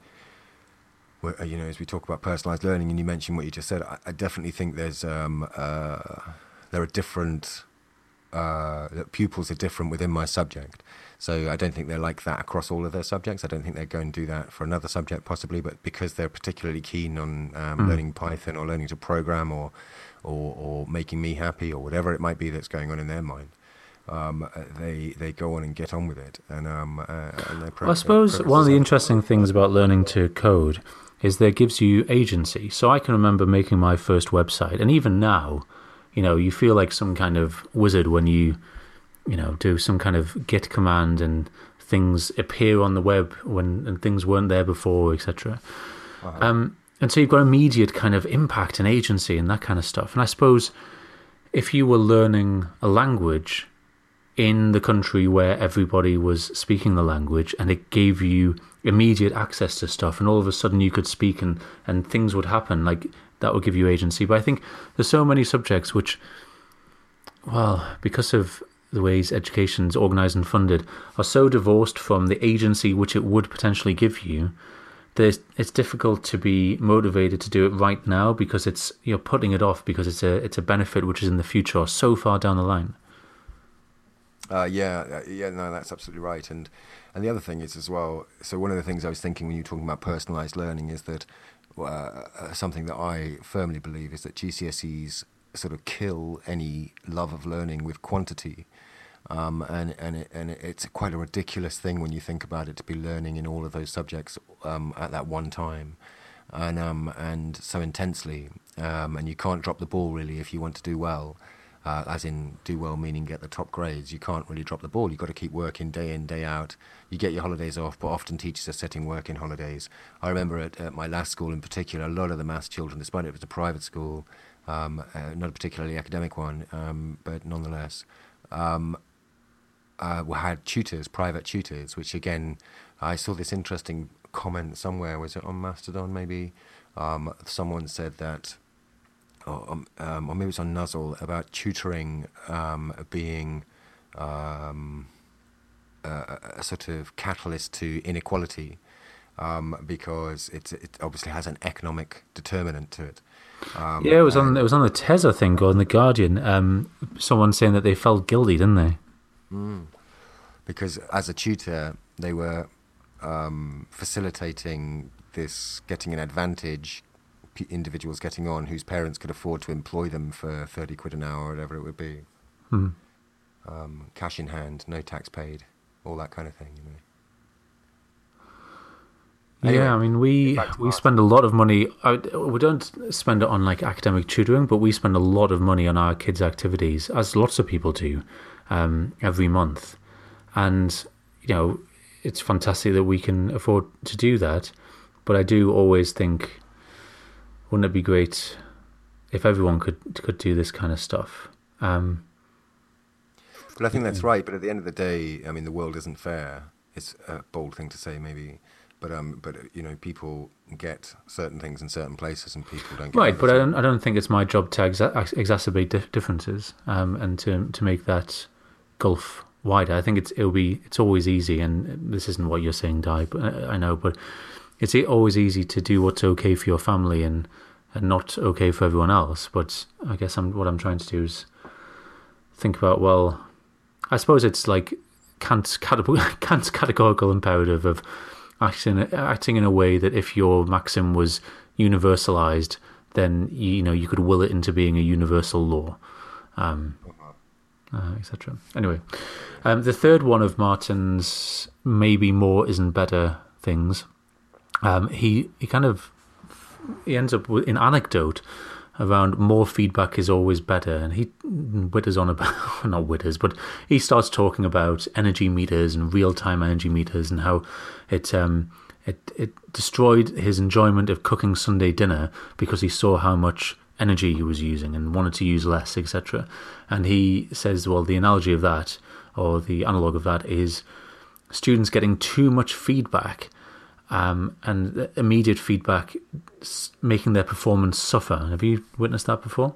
you know, as we talk about personalised learning, and you mentioned what you just said, I, I definitely think there's um, uh, there are different uh, pupils are different within my subject. So I don't think they're like that across all of their subjects. I don't think they're going to do that for another subject possibly, but because they're particularly keen on um, mm. learning Python or learning to program or, or or making me happy or whatever it might be that's going on in their mind, um, they they go on and get on with it. And, um, uh, and pro- well, I suppose one of the interesting things about learning to code is that it gives you agency. So I can remember making my first website, and even now, you know, you feel like some kind of wizard when you... you know, do some kind of git command and things appear on the web when and things weren't there before, et cetera. Uh-huh. Um, and so you've got immediate kind of impact and agency and that kind of stuff. And I suppose if you were learning a language in the country where everybody was speaking the language and it gave you immediate access to stuff and all of a sudden you could speak and, and things would happen, like that would give you agency. But I think there's so many subjects which, well, because of the ways education's organised and funded, are so divorced from the agency which it would potentially give you, that it's difficult to be motivated to do it right now because it's you're putting it off because it's a it's a benefit which is in the future or so far down the line. Uh, yeah, yeah, no, that's absolutely right. And and the other thing is as well. So one of the things I was thinking when you were talking about personalised learning is that uh, something that I firmly believe is that G C S Es sort of kill any love of learning with quantity. Um, and and, it, and it's quite a ridiculous thing when you think about it to be learning in all of those subjects um, at that one time, and um, and so intensely. Um, and you can't drop the ball really if you want to do well, uh, as in do well meaning get the top grades. You can't really drop the ball. You've got to keep working day in, day out. You get your holidays off, but often teachers are setting work in holidays. I remember at, at my last school in particular, a lot of the maths children, despite it was a private school, um, uh, not a particularly academic one, um, but nonetheless, um, Uh, had tutors, private tutors, which again, I saw this interesting comment somewhere. Was it on Mastodon? Maybe um, someone said that, or, um, um, or maybe it's on Nuzzle, about tutoring um, being um, a, a sort of catalyst to inequality, um, because it it obviously has an economic determinant to it. Um, yeah, it was on it was on the Tez, I think, or in the Guardian. Um, someone saying that they felt guilty, didn't they? Mm. Because as a tutor, they were um, facilitating this, getting an advantage, p- individuals getting on whose parents could afford to employ them for thirty quid an hour or whatever it would be. Mm. Um, cash in hand, no tax paid, all that kind of thing, you know. Anyway, yeah, I mean, we we spend a lot of money. I, we don't spend it on like academic tutoring, but we spend a lot of money on our kids' activities, as lots of people do, um, every month. And, you know, it's fantastic that we can afford to do that. But I do always think, wouldn't it be great if everyone could could do this kind of stuff? Um, well, I think that's right. But at the end of the day, I mean, the world isn't fair. It's a bold thing to say, maybe. But, um, but you know, people get certain things in certain places and people don't get Right, but I others. don't, I don't think it's my job to exa- exacerbate dif- differences um, and to to make that gulf wider. I think it's it'll be it's always easy, and this isn't what you're saying, Di, but I, I know, but it's e- always easy to do what's okay for your family and, and not okay for everyone else. But I guess I'm what I'm trying to do is think about, well, I suppose it's like Kant's, cate- Kant's categorical imperative of acting acting in a way that if your maxim was universalized, then you know you could will it into being a universal law. Um, Uh, et cetera. Anyway, um, the third one of Martin's maybe more isn't better things. Um, he he kind of he ends up with an anecdote around more feedback is always better, and he witters on about not witters, but he starts talking about energy meters and real time energy meters and how it um it it destroyed his enjoyment of cooking Sunday dinner because he saw how much energy he was using and wanted to use less, et cetera. And he says, well, the analogy of that, or the analog of that, is students getting too much feedback, um, and the immediate feedback s- making their performance suffer. Have you witnessed that before?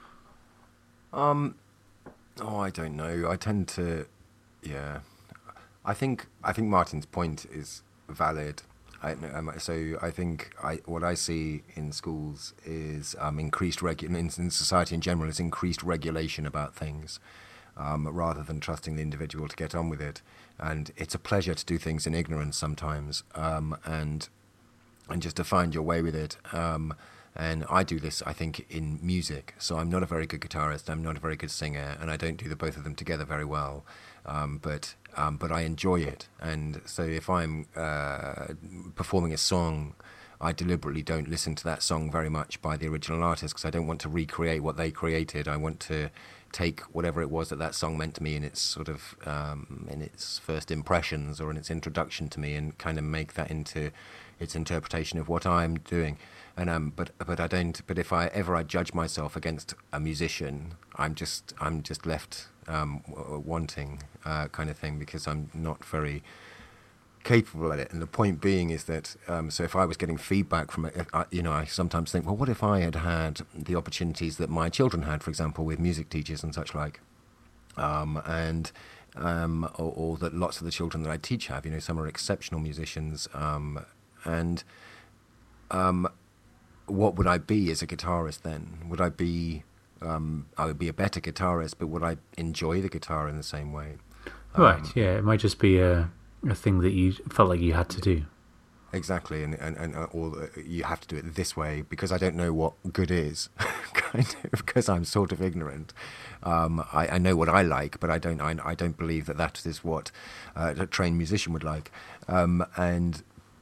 Um, oh, I don't know. I tend to, yeah. I think I think Martin's point is valid. I, um, so I think I, what I see in schools is um, increased regu- in, in society in general is increased regulation about things, um, rather than trusting the individual to get on with it. And it's a pleasure to do things in ignorance sometimes, um, and and just to find your way with it. Um, and I do this, I think, in music. So I'm not a very good guitarist. I'm not a very good singer, and I don't do the both of them together very well. Um, but um, but I enjoy it, and so if I'm uh, performing a song, I deliberately don't listen to that song very much by the original artist because I don't want to recreate what they created. I want to take whatever it was that that song meant to me in its sort of um, in its first impressions or in its introduction to me, and kind of make that into its interpretation of what I'm doing. And um, but but I don't. But if I ever I judge myself against a musician, I'm just I'm just left um, w- wanting uh, kind of thing, because I'm not very capable at it. And the point being is that um, so if I was getting feedback from it, I, you know, I sometimes think, well, what if I had had the opportunities that my children had, for example, with music teachers and such like, um, and um, or, or that lots of the children that I teach have. You know, some are exceptional musicians, um, and um, what would I be as a guitarist then? Would I be, um, I would be a better guitarist, but would I enjoy the guitar in the same way? Right, Um, yeah, it might just be a, a thing that you felt like you had to do. Exactly, and and, and uh, or uh, you have to do it this way because I don't know what good is, kind of, because I'm sort of ignorant. Um, I, I know what I like, but I don't. I, I don't believe that that is what uh, a trained musician would like. Um, and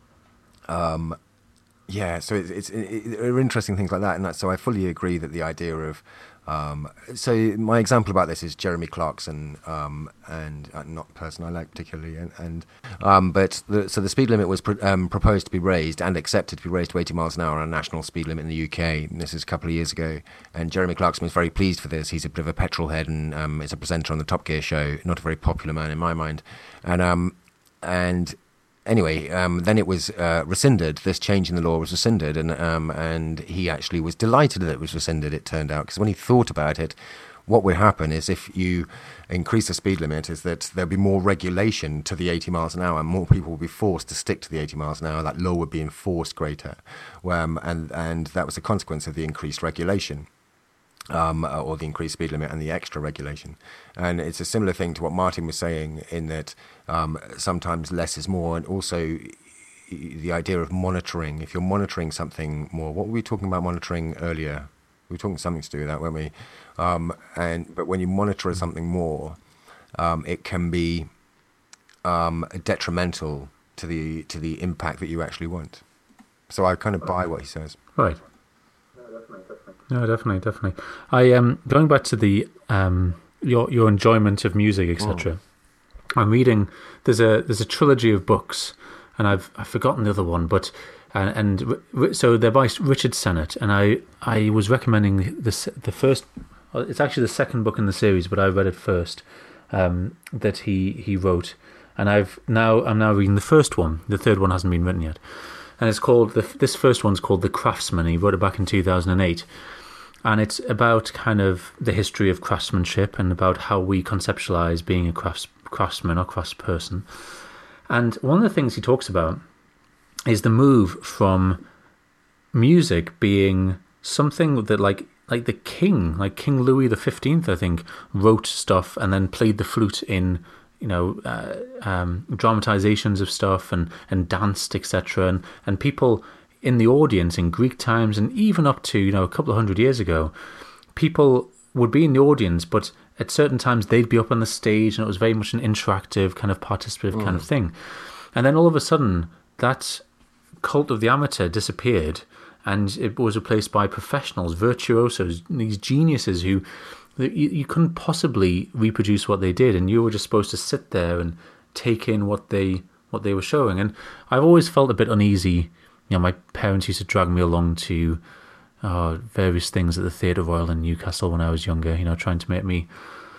um, yeah, so it's, it's it, it, are interesting things like that, and that, so I fully agree that the idea of um, so my example about this is Jeremy Clarkson, um, and uh, not a person I like particularly, and, and um, but the, so the speed limit was pr- um, proposed to be raised and accepted to be raised to eighty miles an hour on a national speed limit in the U K. And this is a couple of years ago, and Jeremy Clarkson was very pleased for this. He's a bit of a petrol head, and um, is a presenter on the Top Gear show. Not a very popular man in my mind, and um, and anyway, um, then it was uh, rescinded. This change in the law was rescinded, and um, and he actually was delighted that it was rescinded. It turned out, because when he thought about it, what would happen is if you increase the speed limit, is that there'll be more regulation to the eighty miles an hour, and more people will be forced to stick to the eighty miles an hour. That law would be enforced greater, um, and and that was a consequence of the increased regulation. Um, or the increased speed limit and the extra regulation. And it's a similar thing to what Martin was saying, in that um, sometimes less is more, and also the idea of monitoring. If you're monitoring something more, what were we talking about monitoring earlier? We were talking something to do with that, weren't we? Um, and but when you monitor something more, um, it can be um, detrimental to the to the impact that you actually want. So I kind of buy what he says. Right. No, definitely, definitely. I um going back to the um your your enjoyment of music, et cetera. Mm. I'm reading. There's a there's a trilogy of books, and I've I've forgotten the other one, but and, and so they're by Richard Sennett, and I I was recommending this the first. It's actually the second book in the series, but I read it first. Um, that he he wrote, and I've now I'm now reading the first one. The third one hasn't been written yet. And it's called, the, this first one's called The Craftsman. He wrote it back in two thousand eight. And it's about kind of the history of craftsmanship and about how we conceptualize being a crafts, craftsman or craftsperson. And one of the things he talks about is the move from music being something that like like the king, like King Louis the fifteenth, I think, wrote stuff and then played the flute in, you know, uh, um, dramatizations of stuff and, and danced, et cetera. And, and people in the audience in Greek times, and even up to, you know, a couple of hundred years ago, people would be in the audience, but at certain times they'd be up on the stage, and it was very much an interactive kind of participative mm. kind of thing. And then all of a sudden, that cult of the amateur disappeared, and it was replaced by professionals, virtuosos, these geniuses who you, you couldn't possibly reproduce what they did, and you were just supposed to sit there and take in what they what they were showing. And I've always felt a bit uneasy. You know, my parents used to drag me along to uh, various things at the Theatre Royal in Newcastle when I was younger, you know, trying to make me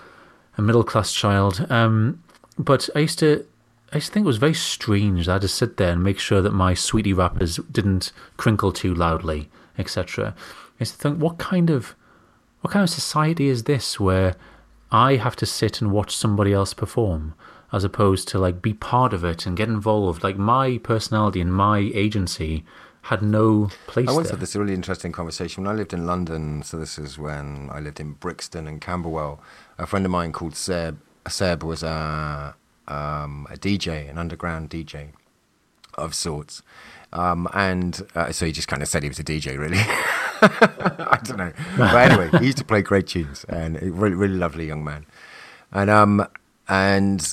a middle-class child. Um, but I used to I used to think it was very strange that I had to sit there and make sure that my sweetie wrappers didn't crinkle too loudly, et cetera. I used to think, what kind of what kind of society is this where I have to sit and watch somebody else perform, as opposed to like be part of it and get involved? Like, my personality and my agency had no place I once there. had this really interesting conversation when I lived in London. So this is when I lived in Brixton and Camberwell. A friend of mine called Seb. Seb was a um, a D J, an underground D J of sorts, um, and uh, so he just kind of said he was a D J, really. I don't know, but anyway, he used to play great tunes, and a really, really lovely young man, and um, and.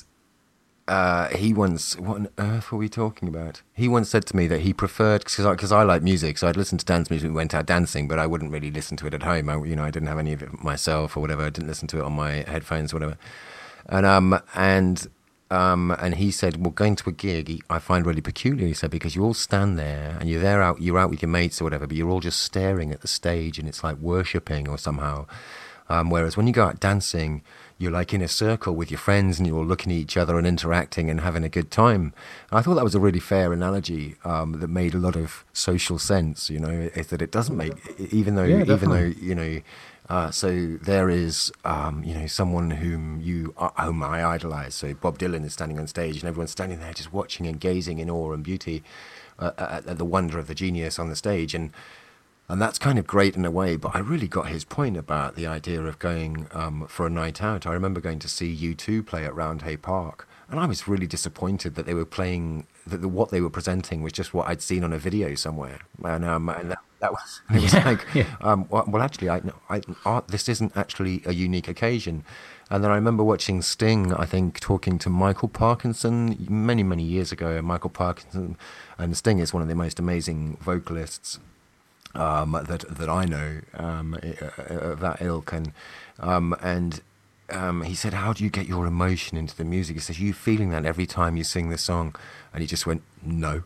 Uh, he once, what on earth were we talking about? He once said to me that he preferred, because I, because I like music, so I'd listen to dance music when we went out dancing, but I wouldn't really listen to it at home. I, you know, I didn't have any of it myself or whatever. I didn't listen to it on my headphones or whatever. And um, and um, and he said, well, going to a gig, he, I find really peculiar. He said, because you all stand there and you're there out, you're out with your mates or whatever, but you're all just staring at the stage, and it's like worshipping or somehow. Um, whereas when you go out dancing, you're like in a circle with your friends, and you're all looking at each other and interacting and having a good time. And I thought that was a really fair analogy um, that made a lot of social sense. You know, is that it doesn't make, even though, yeah, even though you know, uh, so there is, um, you know, someone whom you, uh, whom I idolize. So Bob Dylan is standing on stage, and everyone's standing there just watching and gazing in awe and beauty uh, at, at the wonder of the genius on the stage, and. And that's kind of great in a way, but I really got his point about the idea of going um, for a night out. I remember going to see U two play at Roundhay Park, and I was really disappointed that they were playing, that the, what they were presenting was just what I'd seen on a video somewhere. And, um, and that, that was, it was yeah, like, yeah. um, well, well, actually, I, I, art, this isn't actually a unique occasion. And then I remember watching Sting, I think, talking to Michael Parkinson many, many years ago. Michael Parkinson, and Sting is one of the most amazing vocalists Um, that that I know um, of that ilk, and um, and um, he said, "How do you get your emotion into the music?" He says, "You feeling that every time you sing this song?" And he just went, "No,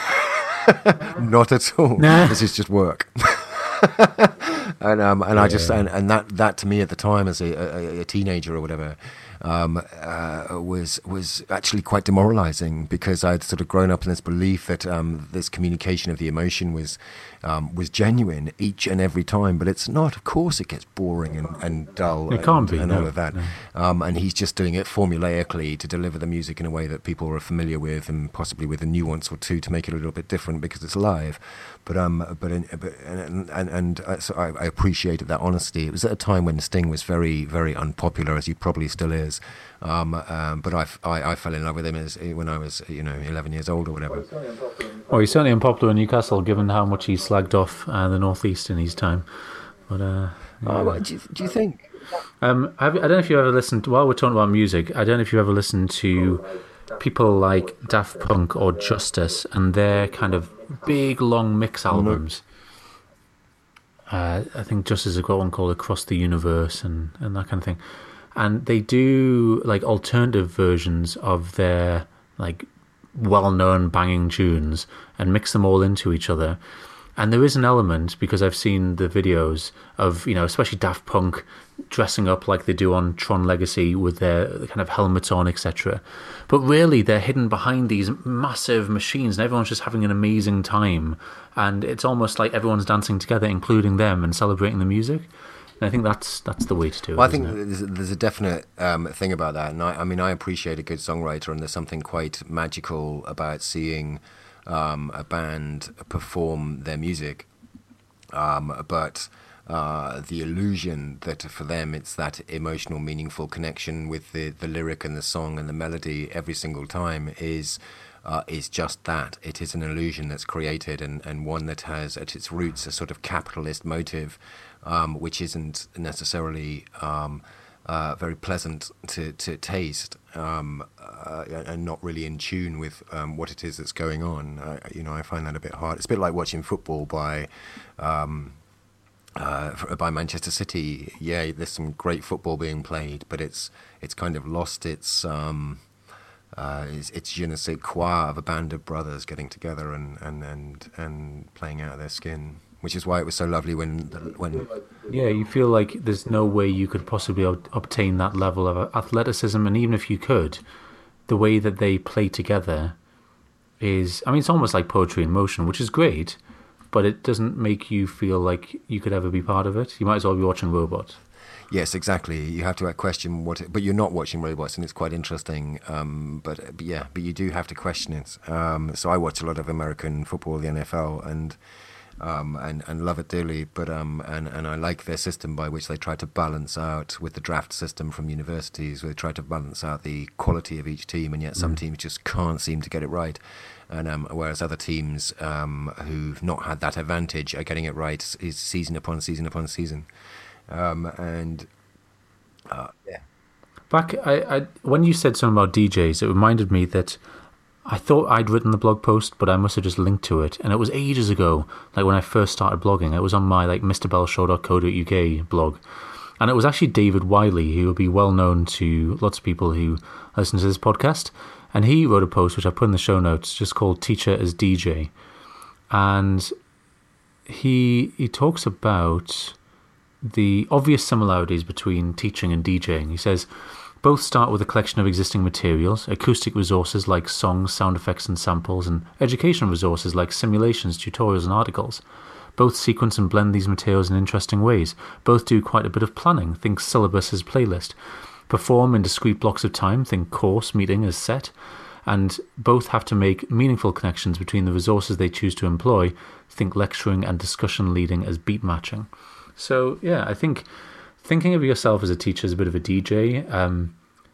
not at all. Nah. This is just work." and um, and yeah, I just yeah. and, and that that to me at the time as a, a, a teenager or whatever, um, uh, was was actually quite demoralizing, because I'd sort of grown up in this belief that um, this communication of the emotion was um, was genuine each and every time, but it's not. Of course, it gets boring and, and dull. It can't and, be, and no, all of that. no. Um, and he's just doing it formulaically to deliver the music in a way that people are familiar with, and possibly with a nuance or two to make it a little bit different because it's live. But um, but, in, but and and, and uh, so I, I appreciated that honesty. It was at a time when Sting was very very unpopular, as he probably still is. Um, um, but I, I, I fell in love with him as when I was, you know, eleven years old or whatever. Well, he's certainly unpopular in Newcastle, given how much he slagged off uh, the Northeast in his time. But uh, yeah. Oh, what do you, do you think? Um, have, I don't know if you've ever listened to, while we're talking about music, I don't know if you've ever listened to people like Daft Punk or Justice and their kind of big, long mix albums. Uh, I think Justice has got one called Across the Universe and, and that kind of thing. And they do like alternative versions of their like well-known banging tunes and mix them all into each other. And there is an element, because I've seen the videos of, you know, especially Daft Punk dressing up like they do on Tron Legacy with their kind of helmets on, et cetera. But really, they're hidden behind these massive machines, and everyone's just having an amazing time. And it's almost like everyone's dancing together, including them, and celebrating the music. And I think that's that's the way to do it. Well, I think it? there's, there's a definite um, thing about that, and I, I mean, I appreciate a good songwriter, and there's something quite magical about seeing um, a band perform their music. Um, but uh, the illusion that for them it's that emotional, meaningful connection with the, the lyric and the song and the melody every single time is uh, is just that. It is an illusion that's created, and, and one that has at its roots a sort of capitalist motive, um, which isn't necessarily um, uh, very pleasant to, to taste, um, uh, and not really in tune with um, what it is that's going on. Uh, you know, I find that a bit hard. It's a bit like watching football by um, uh, by Manchester City. Yeah, there's some great football being played, but it's it's kind of lost its um, uh, it's, it's je ne sais quoi of a band of brothers getting together and, and, and, and playing out their skin. Which is why it was so lovely when when. Yeah, you feel like there's no way you could possibly ob- obtain that level of athleticism, and even if you could, the way that they play together is, I mean, it's almost like poetry in motion, which is great, but it doesn't make you feel like you could ever be part of it. You might as well be watching robots. Yes, exactly. You have to question what, it, but you're not watching robots, and it's quite interesting. Um, but, but yeah, but you do have to question it. Um, so I watch a lot of American football, the N F L, and. Um, and, and love it dearly, but um, and, and I like their system by which they try to balance out with the draft system from universities, where they try to balance out the quality of each team, and yet some mm. teams just can't seem to get it right, and um, whereas other teams um, who've not had that advantage are getting it right is season upon season upon season, um, and uh, yeah. Back, I, I when you said something about D Js, it reminded me that. I thought I'd written the blog post, but I must have just linked to it. And it was ages ago, like when I first started blogging. It was on my like mr belshaw dot co dot uk blog. And it was actually David Wiley, who will be well known to lots of people who listen to this podcast. And he wrote a post, which I put in the show notes, just called Teacher as D J. And he he talks about the obvious similarities between teaching and DJing. He says, both start with a collection of existing materials, acoustic resources like songs, sound effects and samples, and educational resources like simulations, tutorials and articles. Both sequence and blend these materials in interesting ways. Both do quite a bit of planning, think syllabus as playlist. Perform in discrete blocks of time, think course, meeting as set. And both have to make meaningful connections between the resources they choose to employ, think lecturing and discussion leading as beat matching. So, yeah, I think... Thinking of yourself as a teacher as a bit of a D J, um,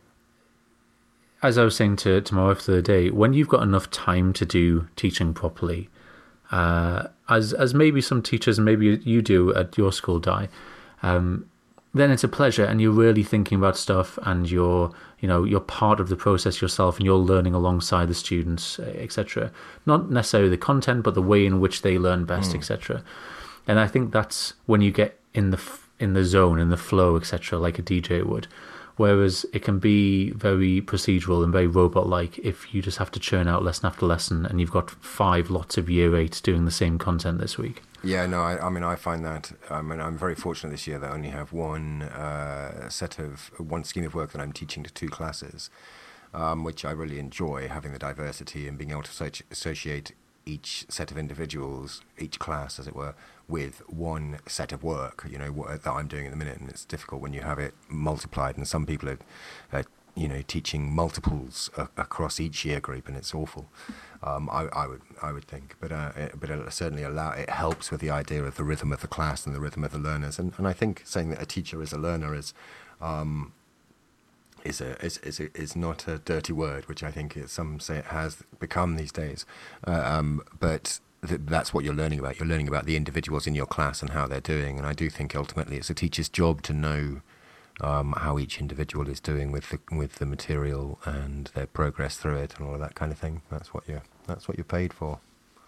as I was saying to, to my wife the other day, when you've got enough time to do teaching properly, uh, as as maybe some teachers, maybe you do at your school, Di, um, then it's a pleasure, and you're really thinking about stuff, and you're you know you're part of the process yourself, and you're learning alongside the students, et cetera. Not necessarily the content, but the way in which they learn best, mm. et cetera. And I think that's when you get in the in the zone, in the flow, et cetera, like a D J would. Whereas it can be very procedural and very robot-like if you just have to churn out lesson after lesson and you've got five lots of year eights doing the same content this week. Yeah, no, I, I mean, I find that, I mean, I'm very fortunate this year that I only have one uh, set of, one scheme of work that I'm teaching to two classes, um, which I really enjoy, having the diversity and being able to associ- associate each set of individuals, each class, as it were, with one set of work, you know, what, that I'm doing at the minute. And it's difficult when you have it multiplied, and some people are, uh, you know, teaching multiples a- across each year group, and it's awful. Um, I, I would, I would think, but uh, it, but it certainly allow it helps with the idea of the rhythm of the class and the rhythm of the learners, and and I think saying that a teacher is a learner is, um, is a is is a, is not a dirty word, which I think it, some say it has become these days, uh, um, but th- that's what you're learning about. You're learning about the individuals in your class and how they're doing, and I do think ultimately it's a teacher's job to know Um, how each individual is doing with the with the material and their progress through it and all of that kind of thing. That's what you're that's what you're paid for.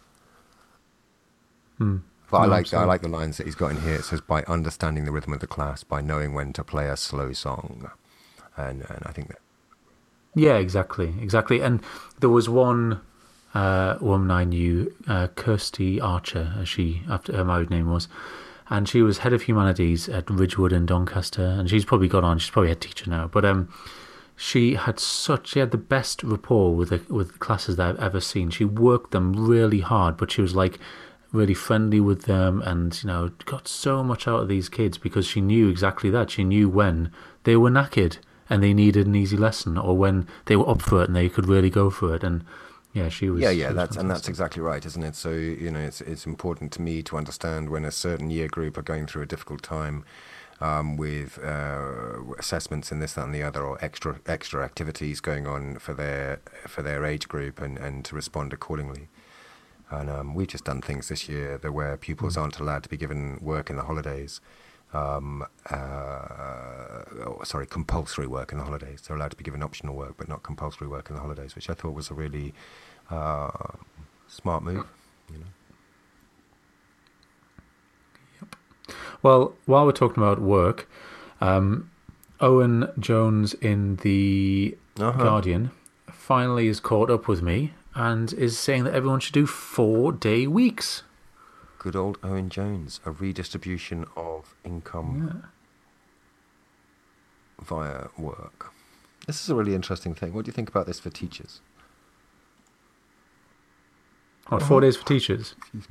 Hmm. But I No, like absolutely. I like the lines that he's got in here. It says, by understanding the rhythm of the class, by knowing when to play a slow song, and and I think that Yeah, exactly, exactly. And there was one uh, woman I knew, uh, Kirsty Archer, as she after her married name was, and she was head of humanities at Ridgewood in Doncaster, and she's probably gone on. She's probably head teacher now, but um, she had such she had the best rapport with the with the classes that I've ever seen. She worked them really hard, but she was like really friendly with them, and you know, got so much out of these kids because she knew exactly that. She knew when they were knackered and they needed an easy lesson, or when they were up for it and they could really go for it. And yeah, she was. yeah, she yeah, was that's and that's fantastic. exactly right, isn't it? So you know, it's it's important to me to understand when a certain year group are going through a difficult time um, with uh, assessments and this, that, and the other, or extra extra activities going on for their for their age group, and, and to respond accordingly. And um, we've just done things this year that where pupils aren't allowed to be given work in the holidays. Um, uh, oh, sorry, compulsory work in the holidays. They're allowed to be given optional work, but not compulsory work in the holidays, which I thought was a really uh, smart move. You know. Well, while we're talking about work, um, Owen Jones in the Uh-huh. Guardian finally is caught up with me and is saying that everyone should do four-day weeks. Good old Owen Jones, a redistribution of income Yeah. via work. This is a really interesting thing. What do you think about this for teachers? What, four days for teachers?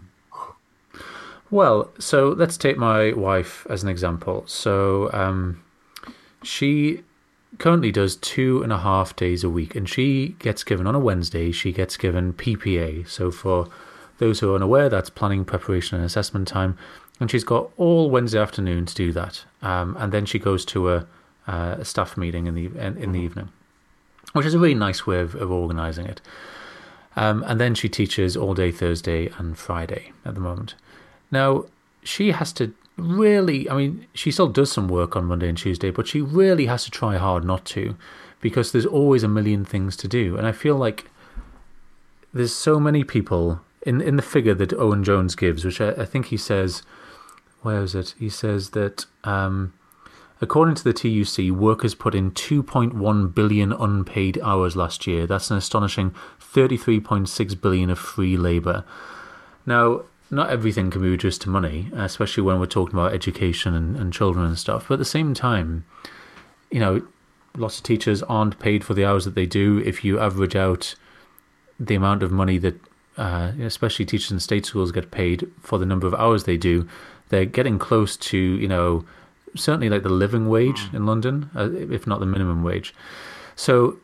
Well, so let's take my wife as an example. So um, she currently does two and a half days a week, and she gets given, on a Wednesday, she gets given P P A. So for those who are unaware, that's planning, preparation, and assessment time. And she's got all Wednesday afternoon to do that. Um, and then she goes to a, uh, a staff meeting in the in, in the evening, which is a really nice way of, of organising it. Um, and then she teaches all day Thursday and Friday at the moment. Now, she has to really, I mean, she still does some work on Monday and Tuesday, but she really has to try hard not to, because there's always a million things to do. And I feel like there's so many people in, in the figure that Owen Jones gives, which I, I think he says, where is it? He says that um, according to the T U C, workers put in two point one billion unpaid hours last year. That's an astonishing thirty-three point six billion of free labour. Now, not everything can be reduced to money, especially when we're talking about education and, and children and stuff. But at the same time, you know, lots of teachers aren't paid for the hours that they do. If you average out the amount of money that uh, especially teachers in state schools get paid for the number of hours they do, they're getting close to, you know, certainly like the living wage in London, uh, if not the minimum wage. So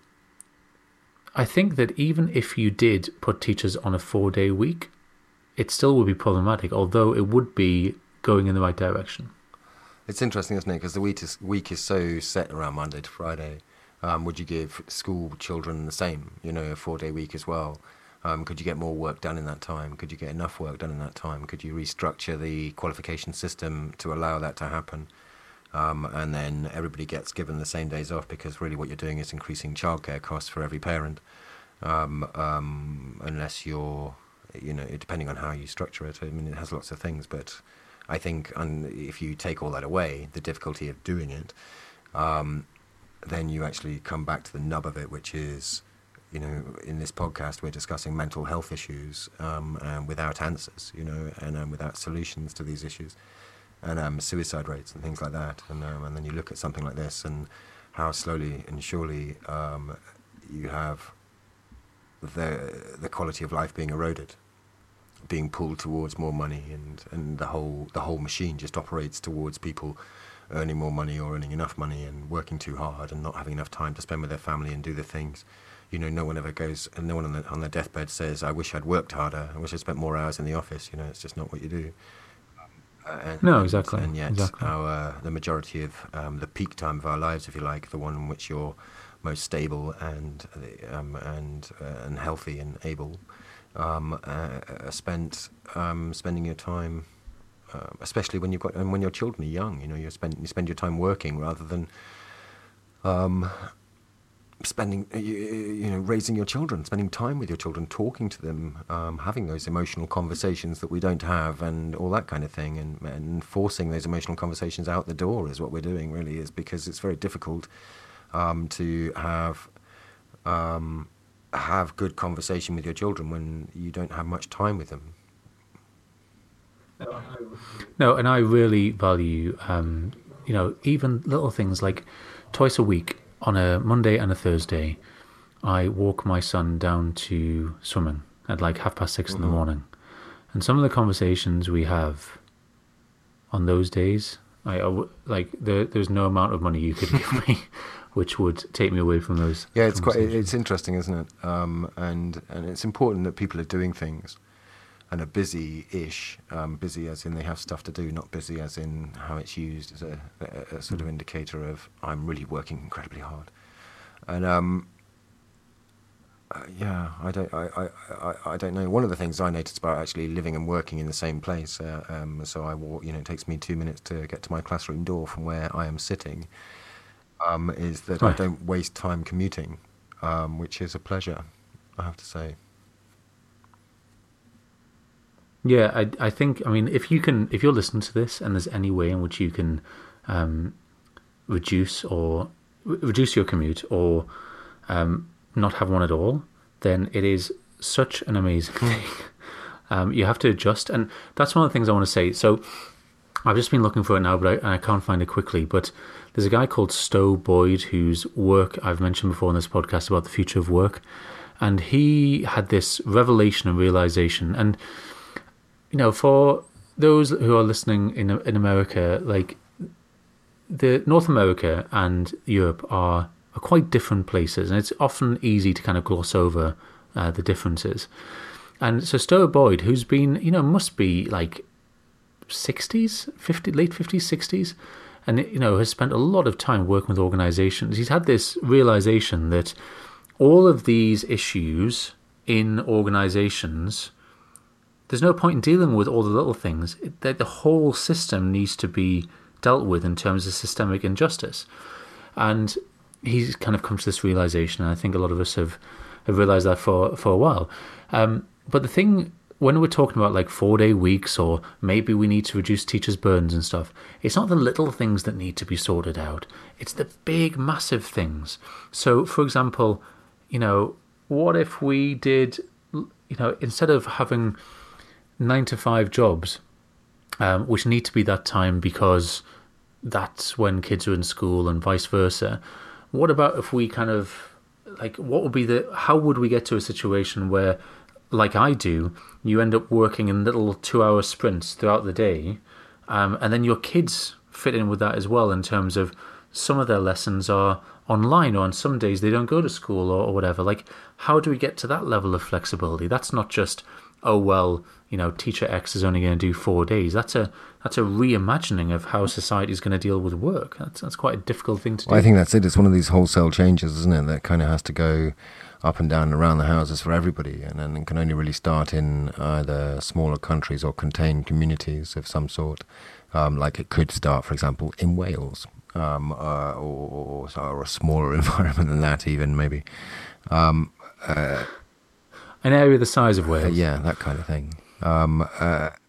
I think that even if you did put teachers on a four-day week, it still would be problematic, although it would be going in the right direction. It's interesting, isn't it? Because the week is, week is so set around Monday to Friday. Um, would you give school children the same, you know, a four-day week as well? Um, could you get more work done in that time? Could you get enough work done in that time? Could you restructure the qualification system to allow that to happen? Um, and then everybody gets given the same days off, because really what you're doing is increasing childcare costs for every parent, um, um, unless you're, you know, depending on how you structure it. I mean, it has lots of things, but I think un- if you take all that away, the difficulty of doing it, um, then you actually come back to the nub of it, which is, you know, in this podcast we're discussing mental health issues um, and without answers, you know, and um, without solutions to these issues, and um, suicide rates and things like that. And um, and then you look at something like this and how slowly and surely um, you have the the quality of life being eroded, being pulled towards more money, and, and the whole the whole machine just operates towards people earning more money or earning enough money and working too hard and not having enough time to spend with their family and do the things. You know, no one ever goes, and no one on, the, on their deathbed says, I wish I'd worked harder, I wish I'd spent more hours in the office. You know, it's just not what you do. Uh, and, no, exactly. And, and yet exactly. our, the majority of um, the peak time of our lives, if you like, the one in which you're most stable and um, and uh, and healthy and able, um, uh, are spent um, spending your time, uh, especially when you've got and when your children are young. You know, you spend you spend your time working rather than um, spending you, you know raising your children, spending time with your children, talking to them, um, having those emotional conversations that we don't have, and all that kind of thing, and and forcing those emotional conversations out the door is what we're doing. Really, is because it's very difficult. Um, to have um, have good conversation with your children when you don't have much time with them. No, and I really value, um, you know, even little things like twice a week on a Monday and a Thursday, I walk my son down to swimming at like half past six mm-hmm. in the morning, and some of the conversations we have on those days, I, I like there, there's no amount of money you could give me which would take me away from those. Yeah, it's quite it's interesting, isn't it? Um, and and it's important that people are doing things and are busy-ish, um, busy as in they have stuff to do, not busy as in how it's used as a, a, a sort of indicator of I'm really working incredibly hard. And um, uh, yeah, I don't I, I, I, I don't know. One of the things I noticed about actually living and working in the same place, uh, um, so I walk. You know, it takes me two minutes to get to my classroom door from where I am sitting. Um, is that right. I don't waste time commuting, um, which is a pleasure, I have to say. Yeah, I I think I mean if you can if you're listening to this and there's any way in which you can um, reduce or re- reduce your commute or um, not have one at all, then it is such an amazing thing. Um, you have to adjust, and that's one of the things I want to say. So I've just been looking for it now, but I, I can't find it quickly. But there's a guy called Stowe Boyd whose work I've mentioned before in this podcast about the future of work. And he had this revelation and realization. And, you know, for those who are listening in in America, like the North America and Europe are, are quite different places. And it's often easy to kind of gloss over uh, the differences. And so Stowe Boyd, who's been, you know, must be like sixties, fifty, late fifties, sixties, and, you know, has spent a lot of time working with organizations. He's had this realization that all of these issues in organizations, there's no point in dealing with all the little things. That the whole system needs to be dealt with in terms of systemic injustice. And he's kind of come to this realization, and I think a lot of us have, have realized that for, for a while. Um, but the thing, when we're talking about like four-day weeks, or maybe we need to reduce teachers' burdens and stuff, it's not the little things that need to be sorted out. It's the big, massive things. So, for example, you know, what if we did, you know, instead of having nine to five jobs, um, which need to be that time because that's when kids are in school and vice versa, what about if we kind of, like, what would be the, how would we get to a situation where, like I do, you end up working in little two-hour sprints throughout the day, um, and then your kids fit in with that as well in terms of some of their lessons are online, or on some days they don't go to school, or, or whatever. Like, how do we get to that level of flexibility? That's not just, oh, well, you know, teacher X is only going to do four days. That's a that's a reimagining of how society is going to deal with work. That's that's quite a difficult thing to do. Well, I think that's it. It's one of these wholesale changes, isn't it, that kind of has to go up and down and around the houses for everybody, and then can only really start in either smaller countries or contained communities of some sort. Um, like it could start, for example, in Wales, um, uh, or, or, or a smaller environment than that even, maybe. Um, uh, An area the size of Wales. Uh, yeah, that kind of thing. Um, uh,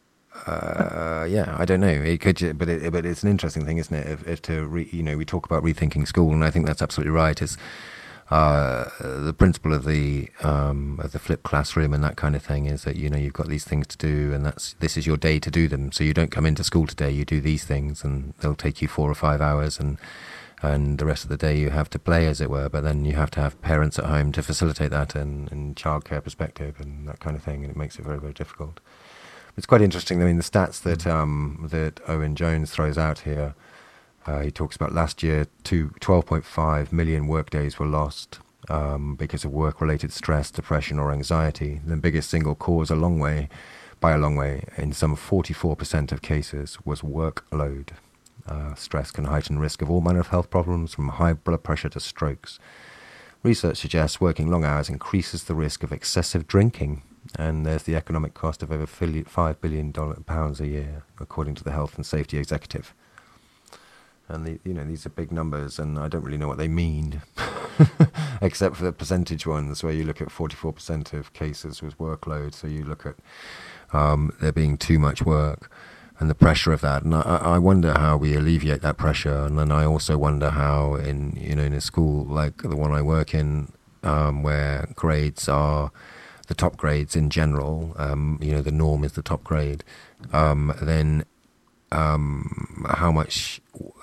uh, yeah, I don't know. It could, but it, but it's an interesting thing, isn't it? If, if to re, you know, we talk about rethinking school, and I think that's absolutely right. Is uh, the principle of the um, of the flipped classroom and that kind of thing is that, you know, you've got these things to do, and that's this is your day to do them. So you don't come into school today, you do these things, and they'll take you four or five hours, and and the rest of the day you have to play, as it were. But then you have to have parents at home to facilitate that, and, and childcare perspective and that kind of thing, and it makes it very, very difficult. It's quite interesting. I mean, the stats that um, that Owen Jones throws out here. Uh, he talks about last year, two, twelve point five million workdays were lost um, because of work-related stress, depression, or anxiety. The biggest single cause, a long way, by a long way, in some forty-four percent of cases, was workload. Uh, stress can heighten risk of all manner of health problems, from high blood pressure to strokes. Research suggests working long hours increases the risk of excessive drinking, and there's the economic cost of over five billion pounds a year, according to the Health and Safety Executive. And the, you know, these are big numbers, and I don't really know what they mean, except for the percentage ones, where you look at forty-four percent of cases with workload. So you look at um, there being too much work and the pressure of that. And I, I wonder how we alleviate that pressure. And then I also wonder how, in you know, in a school like the one I work in, um, where grades are the top grades in general, um, you know, the norm is the top grade, um, then Um, how much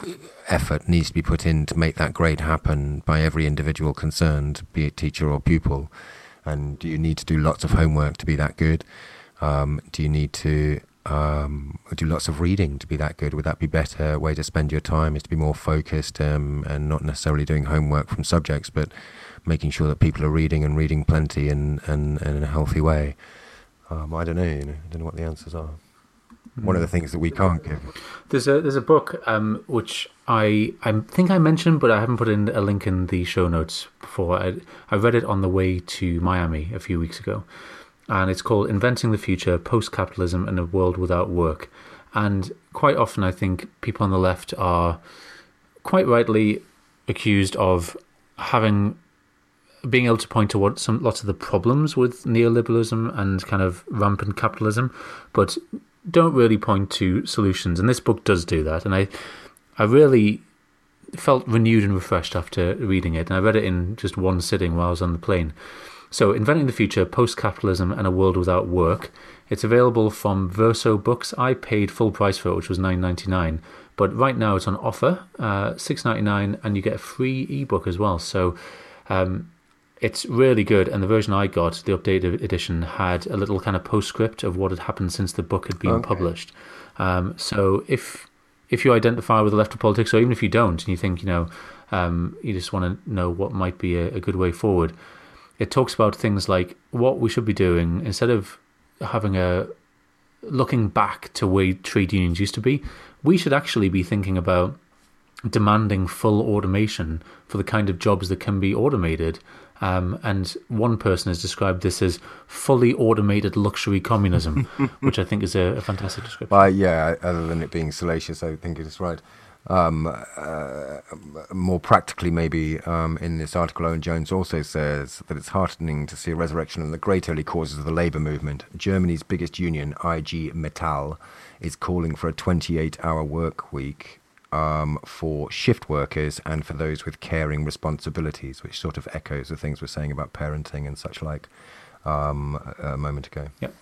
effort needs to be put in to make that grade happen by every individual concerned, be it teacher or pupil. And do you need to do lots of homework to be that good? Um, do you need to um, do lots of reading to be that good? Would that be a better way to spend your time, is to be more focused um, and not necessarily doing homework from subjects, but making sure that people are reading and reading plenty and, and, and in a healthy way? Um, I don't know, you know. I don't know what the answers are. One of the things that we can't give. There's a there's a book um, which I I think I mentioned, but I haven't put in a link in the show notes before. I, I read it on the way to Miami a few weeks ago, and it's called Inventing the Future, Post-Capitalism in a World Without Work. And quite often I think people on the left are quite rightly accused of having being able to point to what some lots of the problems with neoliberalism and kind of rampant capitalism, but don't really point to solutions. And this book does do that. And I, I really felt renewed and refreshed after reading it. And I read it in just one sitting while I was on the plane. So, Inventing the Future, Post-Capitalism and a World Without Work. It's available from Verso Books. I paid full price for it, which was nine ninety-nine. But right now it's on offer, uh, six ninety-nine, and you get a free ebook as well. So, um, it's really good, and the version I got, the updated edition, had a little kind of postscript of what had happened since the book had been okay. published. Um, so if if you identify with the left of politics, or even if you don't, and you think, you know, um, you just want to know what might be a, a good way forward, it talks about things like what we should be doing instead of having a looking back to where trade unions used to be. We should actually be thinking about demanding full automation for the kind of jobs that can be automated. Um, and one person has described this as fully automated luxury communism, which I think is a, a fantastic description. Uh, yeah, other than it being salacious, I think it is right. Um, uh, more practically, maybe, um, in this article, Owen Jones also says that it's heartening to see a resurrection of the great early causes of the labour movement. Germany's biggest union, I G Metall, is calling for a twenty-eight hour work week Um, for shift workers and for those with caring responsibilities, which sort of echoes the things we're saying about parenting and such like um, a moment ago. Yep.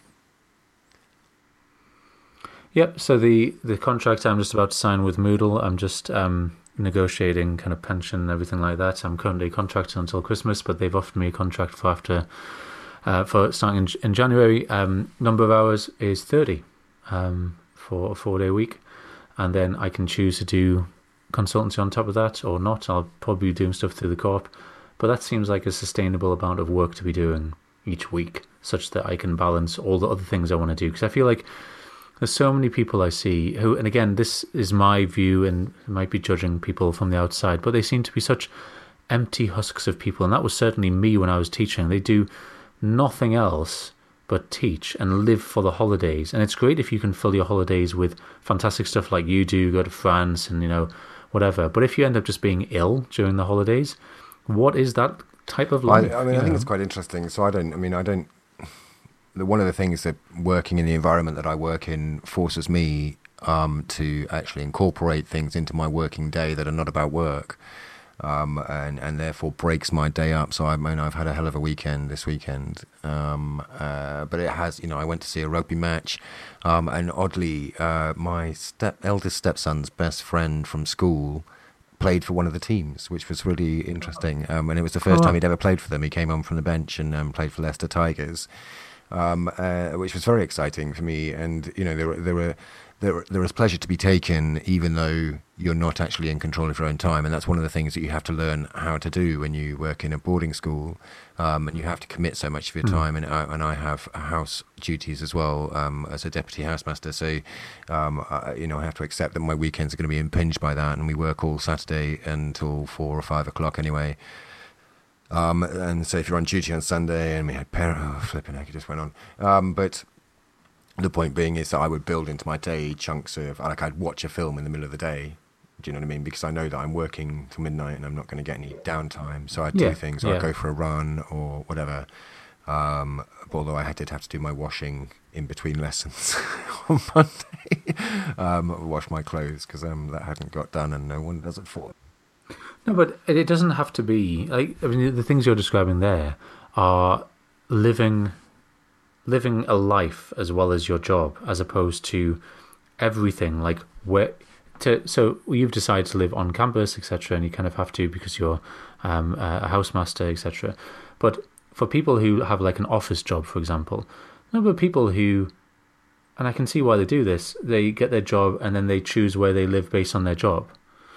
Yep. So the, the contract I'm just about to sign with Moodle, I'm just um, negotiating kind of pension and everything like that. I'm currently contracted until Christmas, but they've offered me a contract for after uh, for starting in, in January. Um, number of hours is thirty um, for a four day week. And then I can choose to do consultancy on top of that or not. I'll probably be doing stuff through the co-op. But that seems like a sustainable amount of work to be doing each week, such that I can balance all the other things I want to do. Because I feel like there's so many people I see who, and again, this is my view and I might be judging people from the outside, but they seem to be such empty husks of people. And that was certainly me when I was teaching. They do nothing else but teach and live for the holidays. And it's great if you can fill your holidays with fantastic stuff like you do, go to France and, you know, whatever. But if you end up just being ill during the holidays, what is that type of life? I, I mean, I think know? It's quite interesting. So I don't, I mean, I don't, the, one of the things that working in the environment that I work in forces me um, to actually incorporate things into my working day that are not about work. Um, and, and therefore breaks my day up. So I mean, I've had a hell of a weekend this weekend. Um, uh, but it has, you know, I went to see a rugby match, um, and oddly, uh, my step eldest stepson's best friend from school played for one of the teams, which was really interesting. Um, and it was the first Oh, wow. time he'd ever played for them. He came on from the bench and um, played for Leicester Tigers, um, uh, which was very exciting for me. And you know, there were there were. There, there is pleasure to be taken, even though you're not actually in control of your own time, and that's one of the things that you have to learn how to do when you work in a boarding school, um, and you have to commit so much of your time. And I, and I have house duties as well um, as a deputy housemaster, so um, I, you know I have to accept that my weekends are going to be impinged by that, and we work all Saturday until four or five o'clock anyway. Um, and so if you're on duty on Sunday, and we had parent, oh, flipping heck, it just went on, um, but. The point being is that I would build into my day chunks of, like I'd watch a film in the middle of the day. Do you know what I mean? Because I know that I'm working till midnight and I'm not going to get any downtime. So I'd Yeah, do things, or yeah. I'd go for a run or whatever. Um, although I did have to do my washing in between lessons on Monday. um, wash my clothes because um, that hadn't got done and no one does it for me. No, but it doesn't have to be like. I mean, the things you're describing there are living, living a life as well as your job, as opposed to everything. Like where to. So you've decided to live on campus, et cetera, and you kind of have to because you're um, a housemaster, et cetera. But for people who have like an office job, for example, no, but people who, and I can see why they do this. They get their job and then they choose where they live based on their job.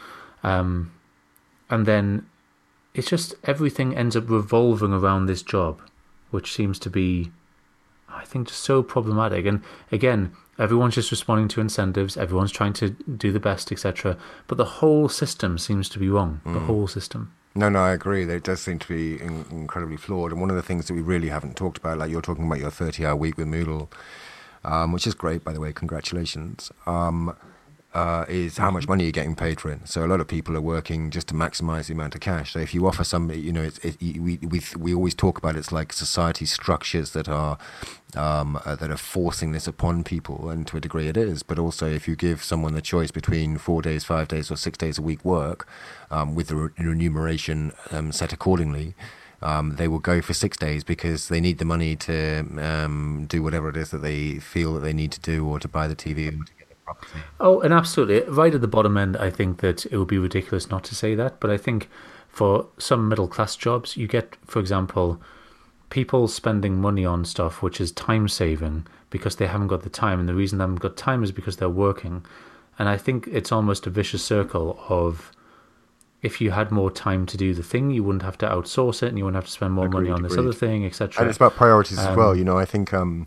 Um. And then it's just everything ends up revolving around this job, which seems to be, I think, just so problematic. And again, everyone's just responding to incentives. Everyone's trying to do the best, et cetera. But the whole system seems to be wrong. Mm. The whole system. No, no, I agree. It does seem to be in- incredibly flawed. And one of the things that we really haven't talked about, like you're talking about your thirty-hour week with Moodle, um, which is great, by the way. Congratulations. Um, Uh, is how much money you're getting paid for it. So a lot of people are working just to maximise the amount of cash. So if you offer somebody, you know, it's, it, we we we always talk about it's like society structures that are um, uh, that are forcing this upon people, and to a degree it is. But also, if you give someone the choice between four days, five days, or six days a week work, um, with the re- remuneration um, set accordingly. Um, they will go for six days because they need the money to um, do whatever it is that they feel that they need to do, or to buy the T V. Or to Oh, and absolutely. Right at the bottom end, I think that it would be ridiculous not to say that. But I think for some middle-class jobs, you get, for example, people spending money on stuff which is time-saving because they haven't got the time. And the reason they haven't got time is because they're working. And I think it's almost a vicious circle of, if you had more time to do the thing, you wouldn't have to outsource it and you wouldn't have to spend more agreed, money on this agreed. other thing, et cetera. And it's about priorities um, as well. You know, I think... Um,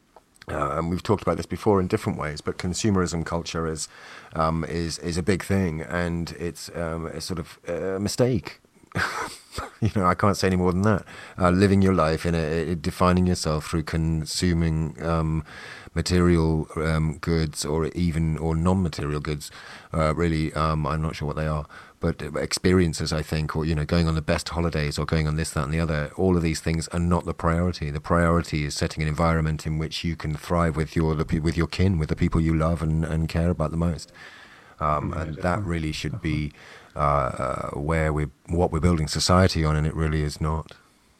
Uh, and we've talked about this before in different ways, but consumerism culture is um, is is a big thing, and it's um, a sort of a mistake. You know, I can't say any more than that. Uh, living your life in a, a defining yourself through consuming um, material um, goods, or even or non-material goods. Uh, really, um, I'm not sure what they are. But experiences, I think, or, you know, going on the best holidays or going on this, that and the other, all of these things are not the priority. The priority is setting an environment in which you can thrive with your the, with your kin, with the people you love and, and care about the most. Um, and that really should be uh, uh, where we what we're building society on, and it really is not.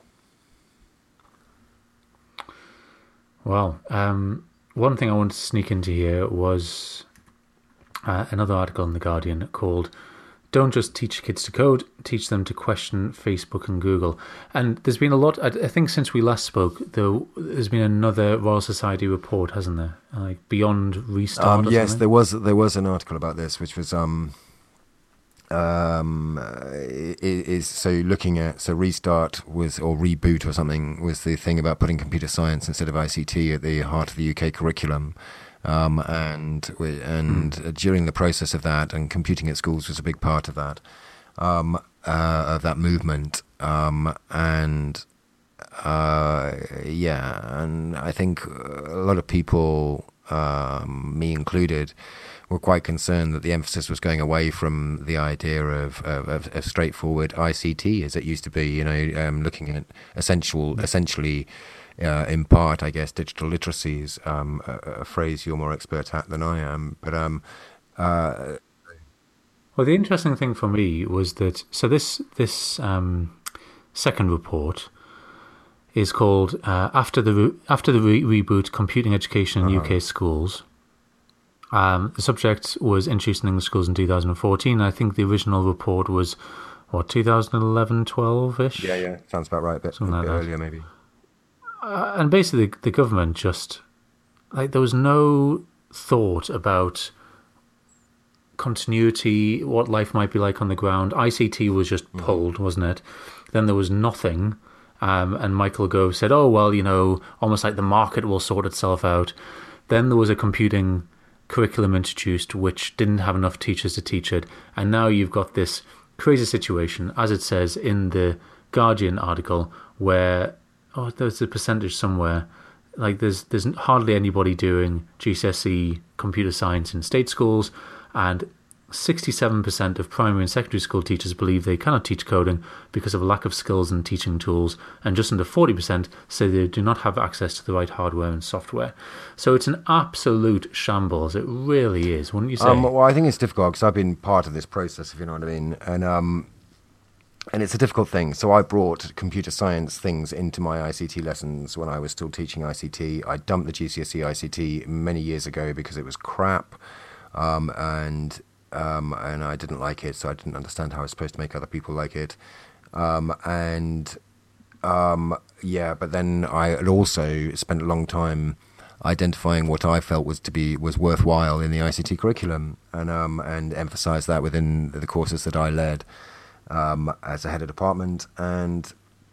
Well, um, one thing I wanted to sneak into here was uh, another article in The Guardian called "Don't Just Teach Kids to Code, Teach Them to Question Facebook and Google." And there's been a lot, I, I think since we last spoke, there, there's been another Royal Society report, hasn't there? Like Beyond Restart Um, or yes, something? there was there was an article about this, which was um, um, is so looking at so Restart was or Reboot or something was the thing about putting computer science instead of I C T at the heart of the U K curriculum. Um, and we, and mm. during the process of that, and computing at schools was a big part of that, um, uh, of that movement. Um, and uh, yeah, and I think a lot of people um, me included, were quite concerned that the emphasis was going away from the idea of, of, of straightforward I C T as it used to be, you know, um, looking at essential, essentially, uh, in part, I guess, digital literacies, um, a, a phrase you're more expert at than I am. But um, uh, well, the interesting thing for me was that, so this, this um, second report is called uh, After the Re- After the Re- Reboot, Computing Education in uh-huh. U K Schools. Um, the subject was introduced in English schools in two thousand fourteen. I think the original report was, what, two thousand eleven, twelve-ish? Yeah, yeah, sounds about right. A bit, a bit like earlier, maybe. Uh, and basically, the, the government just, like, there was no thought about continuity, what life might be like on the ground. I C T was just mm. pulled, wasn't it? Then there was nothing. Um, and Michael Gove said, oh, well, you know, almost like the market will sort itself out. Then there was a computing curriculum introduced which didn't have enough teachers to teach it, and now you've got this crazy situation, as it says in the Guardian article, where oh there's a percentage somewhere, like there's there's hardly anybody doing G C S E computer science in state schools, and sixty-seven percent of primary and secondary school teachers believe they cannot teach coding because of a lack of skills and teaching tools, and just under forty percent say they do not have access to the right hardware and software. So it's an absolute shambles. It really is, wouldn't you say? Um, well, I think it's difficult because I've been part of this process, if you know what I mean, and um, and it's a difficult thing. So I brought computer science things into my I C T lessons when I was still teaching I C T. I dumped the G C S E I C T many years ago because it was crap, um, and Um, and I didn't like it, so I didn't understand how I was supposed to make other people like it. Um, and um, yeah, but then I had also spent a long time identifying what I felt was to be was worthwhile in the I C T curriculum, and um, and emphasise that within the courses that I led um, as a head of department, and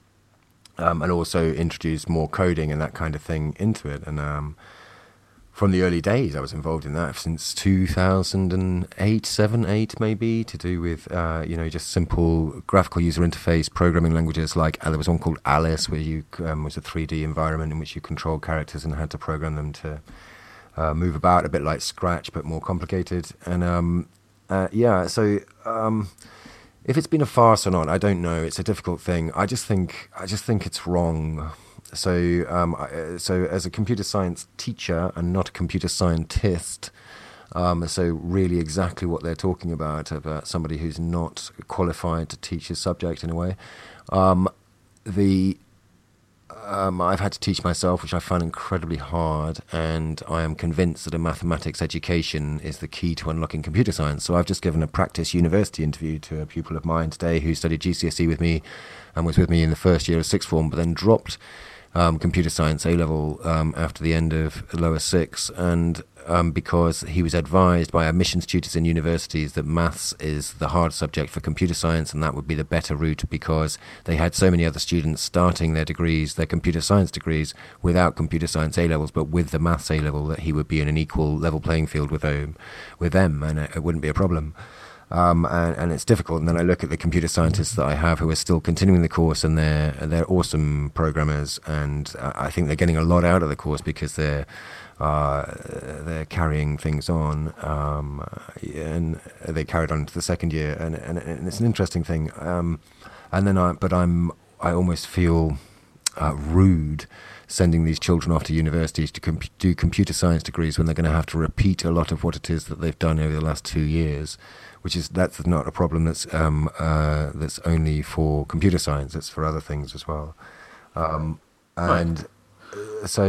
um, and also introduce more coding and that kind of thing into it. And um, from the early days, I was involved in that since two thousand eight, seven, eight maybe, to do with, uh, you know, just simple graphical user interface programming languages like, uh, there was one called Alice, where you um, was a three D environment in which you controlled characters and had to program them to uh, move about, a bit like Scratch, but more complicated. And um, uh, yeah, so um, if it's been a farce or not, I don't know. It's a difficult thing. I just think, I just think it's wrong. So, um, so as a computer science teacher and not a computer scientist, um, so really exactly what they're talking about, about somebody who's not qualified to teach his subject in a way, um, the um, I've had to teach myself, which I found incredibly hard, and I am convinced that a mathematics education is the key to unlocking computer science. So I've just given a practice university interview to a pupil of mine today who studied G C S E with me and was with me in the first year of sixth form, but then dropped Um, computer science A-level um, after the end of lower six, and um, because he was advised by admissions tutors in universities that maths is the hard subject for computer science, and that would be the better route because they had so many other students starting their degrees, their computer science degrees, without computer science A-levels, but with the maths A-level, that he would be in an equal level playing field with them, with them and it, it wouldn't be a problem. Um, and, and it's difficult. And then I look at the computer scientists that I have who are still continuing the course, and they're they're awesome programmers, and I think they're getting a lot out of the course because they're uh, they're carrying things on, um, and they carried on to the second year, and, and, and it's an interesting thing. Um, and then I, but I'm I almost feel uh, rude sending these children off to universities to comp- do computer science degrees when they're going to have to repeat a lot of what it is that they've done over the last two years. Which is that's not a problem that's um, uh, that's only for computer science. It's for other things as well, um, and right. so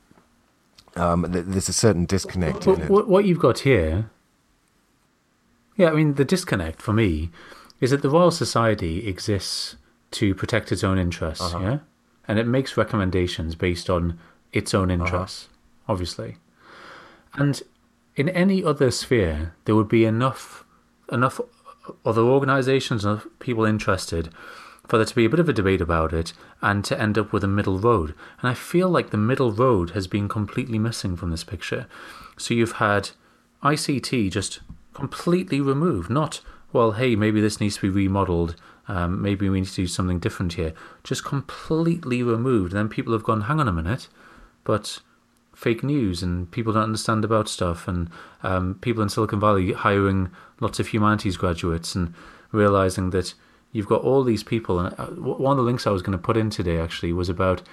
um, th- there's a certain disconnect what, in it. What you've got here, yeah, I mean the disconnect for me is that the Royal Society exists to protect its own interests, uh-huh. yeah, and it makes recommendations based on its own interests, uh-huh. obviously, and in any other sphere there would be enough. enough other organisations, enough people interested for there to be a bit of a debate about it and to end up with a middle road. And I feel like the middle road has been completely missing from this picture. So you've had I C T just completely removed. Not, well, hey, maybe this needs to be remodelled, um, maybe we need to do something different here. Just completely removed. And then people have gone, hang on a minute, but fake news and people don't understand about stuff, and um, people in Silicon Valley hiring lots of humanities graduates and realizing that you've got all these people. And one of the links I was going to put in today actually was about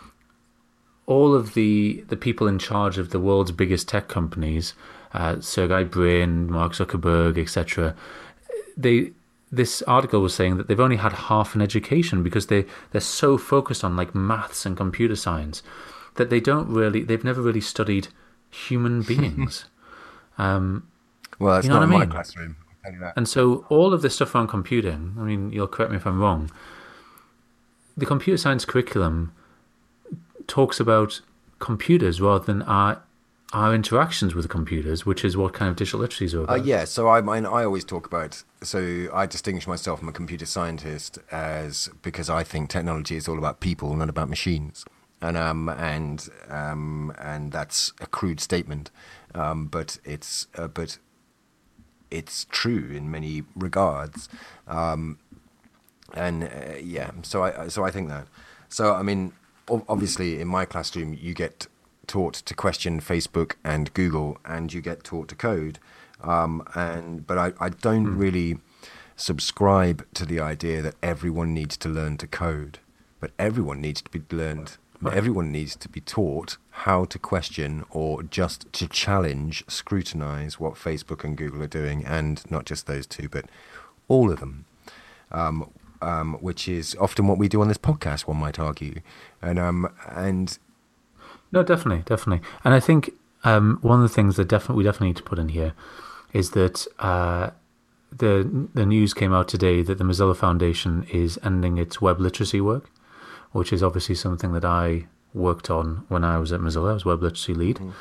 all of the the people in charge of the world's biggest tech companies, uh, Sergey Brin, Mark Zuckerberg, et cetera. They this article was saying that they've only had half an education because they they're so focused on like maths and computer science that they don't really they've never really studied human beings. um, well, it's you know not in what I my mean? classroom. I'll tell you that. And so all of this stuff around computing, I mean, you'll correct me if I'm wrong, the computer science curriculum talks about computers rather than our our interactions with computers, which is what kind of digital literacy is all Uh, about. yeah, so I mean, I always talk about. So I distinguish myself from a computer scientist as because I think technology is all about people, not about machines, and um and um and that's a crude statement, um, but it's uh, but it's true in many regards, um, and uh, yeah. So I so I think that. So I mean, ob- obviously, in my classroom, you get taught to question Facebook and Google, and you get taught to code. Um, and but I, I don't mm. really subscribe to the idea that everyone needs to learn to code, but everyone needs to be learned. Right. Everyone needs to be taught how to question or just to challenge, scrutinize what Facebook and Google are doing, and not just those two, but all of them. Um, um, which is often what we do on this podcast, one might argue, and um, and. No, definitely, definitely. And I think um, one of the things that definitely we definitely need to put in here is that uh, the the news came out today that the Mozilla Foundation is ending its web literacy work, which is obviously something that I worked on when I was at Mozilla. I was web literacy lead. Mm.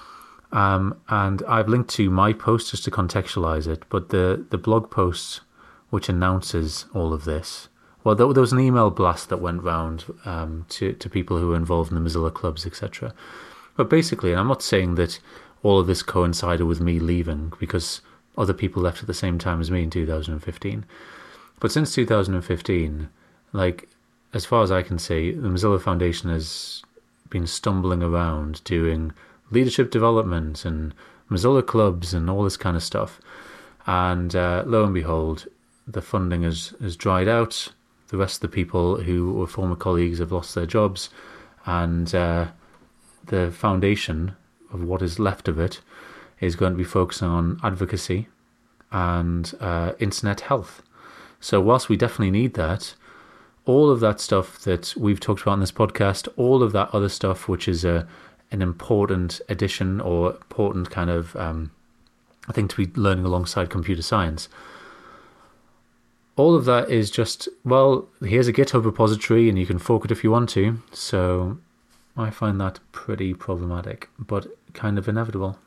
Um, and I've linked to my post just to contextualize it, but the, the blog post which announces all of this, well, there, there was an email blast that went round um, to, to people who were involved in the Mozilla clubs, et cetera. But basically, and I'm not saying that all of this coincided with me leaving, because other people left at the same time as me in two thousand fifteen. But since two thousand fifteen, like, as far as I can see, the Mozilla Foundation has been stumbling around doing leadership development and Mozilla clubs and all this kind of stuff. And uh, lo and behold, the funding has, has dried out. The rest of the people who were former colleagues have lost their jobs, and uh, the foundation of what is left of it is going to be focusing on advocacy and uh, internet health. So whilst we definitely need that, all of that stuff that we've talked about in this podcast, all of that other stuff, which is a an important addition or important kind of um, thing to be learning alongside computer science, all of that is just, well, here's a GitHub repository and you can fork it if you want to. So I find that pretty problematic, but kind of inevitable.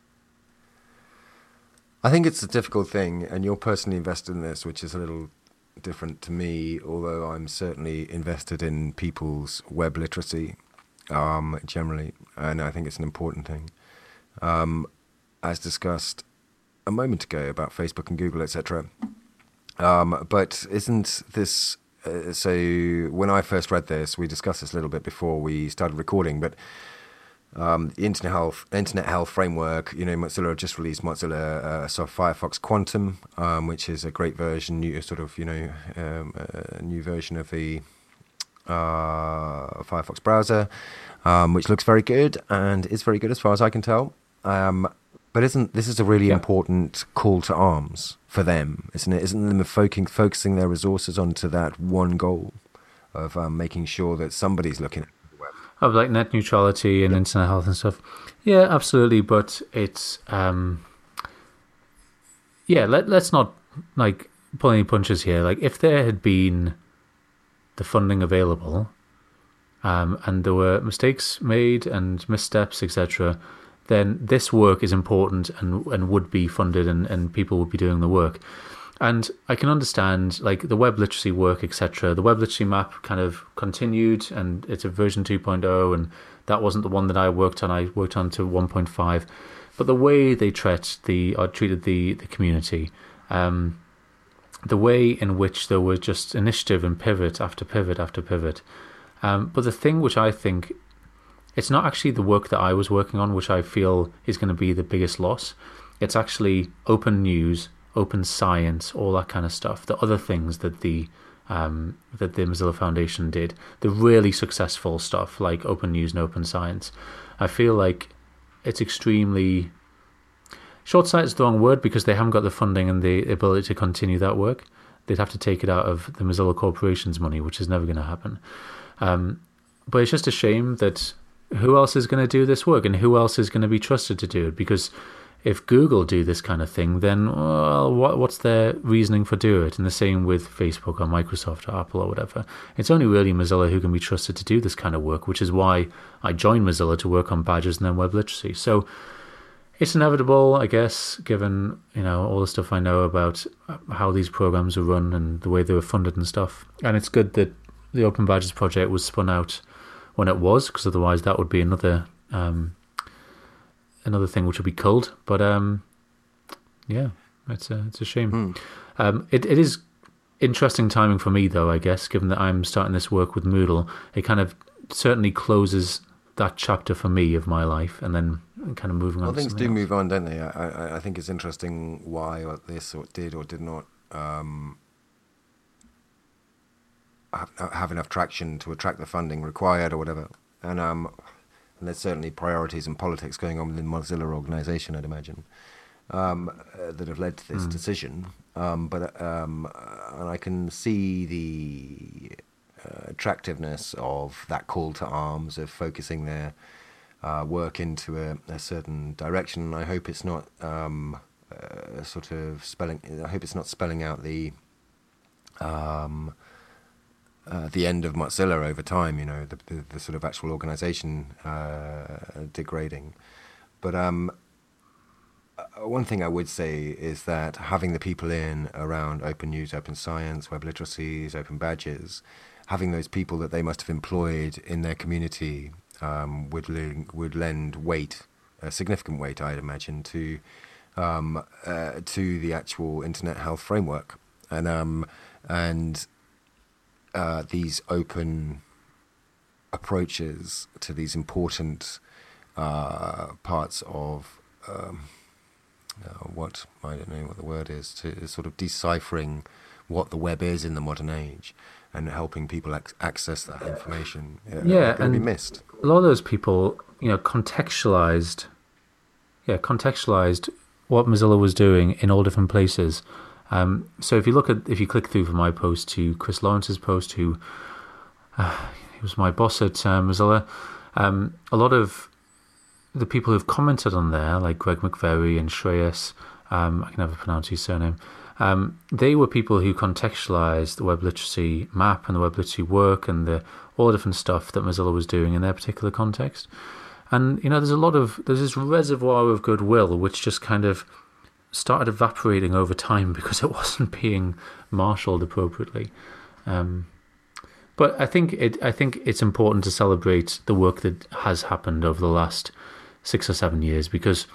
I think it's a difficult thing, and you're personally invested in this, which is a little different to me, although I'm certainly invested in people's web literacy um, generally, and I think it's an important thing. Um, as discussed a moment ago about Facebook and Google, et cetera. Um, but isn't this, uh, so when I first read this, we discussed this a little bit before we started recording, but um, the Internet Health Internet Health Framework, you know, Mozilla just released Mozilla uh, so Firefox Quantum, um, which is a great version, new sort of, you know, um, a new version of the uh, Firefox browser, um, which looks very good and is very good as far as I can tell. Um, But isn't this is a really yeah. important call to arms for them, isn't it? Isn't them focusing focusing their resources onto that one goal of um, making sure that somebody's looking at the web? Of like net neutrality and yeah. internet health and stuff. Yeah, absolutely. But it's um, yeah. Let let's not like pull any punches here. Like if there had been the funding available, um, and there were mistakes made and missteps, et cetera, then this work is important and and would be funded, and, and people would be doing the work. And I can understand like the web literacy work, et cetera. The web literacy map kind of continued, and it's a version two point oh, and that wasn't the one that I worked on. I worked on to one point five. But the way they treat the or treated the, the community, um, the way in which there was just initiative and pivot after pivot after pivot. Um, but the thing which I think it's not actually the work that I was working on, which I feel is going to be the biggest loss. It's actually open news, open science, all that kind of stuff. The other things that the um, that the Mozilla Foundation did, the really successful stuff like open news and open science, I feel like it's extremely short-sighted is the wrong word, because they haven't got the funding and the ability to continue that work. They'd have to take it out of the Mozilla Corporation's money, which is never going to happen. Um, but it's just a shame that who else is going to do this work, and who else is going to be trusted to do it? Because if Google do this kind of thing, then well, what, what's their reasoning for doing it? And the same with Facebook or Microsoft or Apple or whatever. It's only really Mozilla who can be trusted to do this kind of work, which is why I joined Mozilla to work on badges and then web literacy. So it's inevitable, I guess, given, you know, all the stuff I know about how these programs are run and the way they were funded and stuff. And it's good that the Open Badges project was spun out when it was, because otherwise that would be another um, another thing which would be culled. But um, yeah, it's a it's a shame. Mm. Um, it it is interesting timing for me, though, I guess, given that I'm starting this work with Moodle. It kind of certainly closes that chapter for me of my life, and then kind of moving on. Well, to things do else. move on, don't they? I, I I think it's interesting why or this or did or did not um, have, have enough traction to attract the funding required or whatever. And um, and there's certainly priorities and politics going on within the Mozilla organization, I'd imagine, um, uh, that have led to this mm. decision. Um, but um, and I can see the uh, attractiveness of that call to arms, of focusing their uh, work into a, a certain direction. I hope it's not um, uh, sort of spelling. I hope it's not spelling out the um, uh, the end of Mozilla over time. You know, the the, the sort of actual organization uh, degrading. But um, one thing I would say is that having the people in around open news, open science, web literacies, open badges, having those people that they must have employed in their community um, would le- would lend weight, a significant weight, I'd imagine, to um, uh, to the actual internet health framework, and um, and uh, these open approaches to these important uh, parts of. Um, Uh, what I don't know what the word is, to sort of deciphering what the web is in the modern age and helping people ac- access that information. Uh, yeah, and be missed. A lot of those people, you know, contextualized, yeah, contextualized what Mozilla was doing in all different places. Um, so if you look at, if you click through from my post to Chris Lawrence's post, who uh, he was my boss at uh, Mozilla, um, a lot of the people who've commented on there, like Greg McVery and Shreyas, um, I can never pronounce his surname, um, they were people who contextualized the web literacy map and the web literacy work and the all the different stuff that Mozilla was doing in their particular context. And, you know, there's a lot of, there's this reservoir of goodwill which just kind of started evaporating over time because it wasn't being marshaled appropriately. Um, but I think it, I think it's important to celebrate the work that has happened over the last six or seven years, because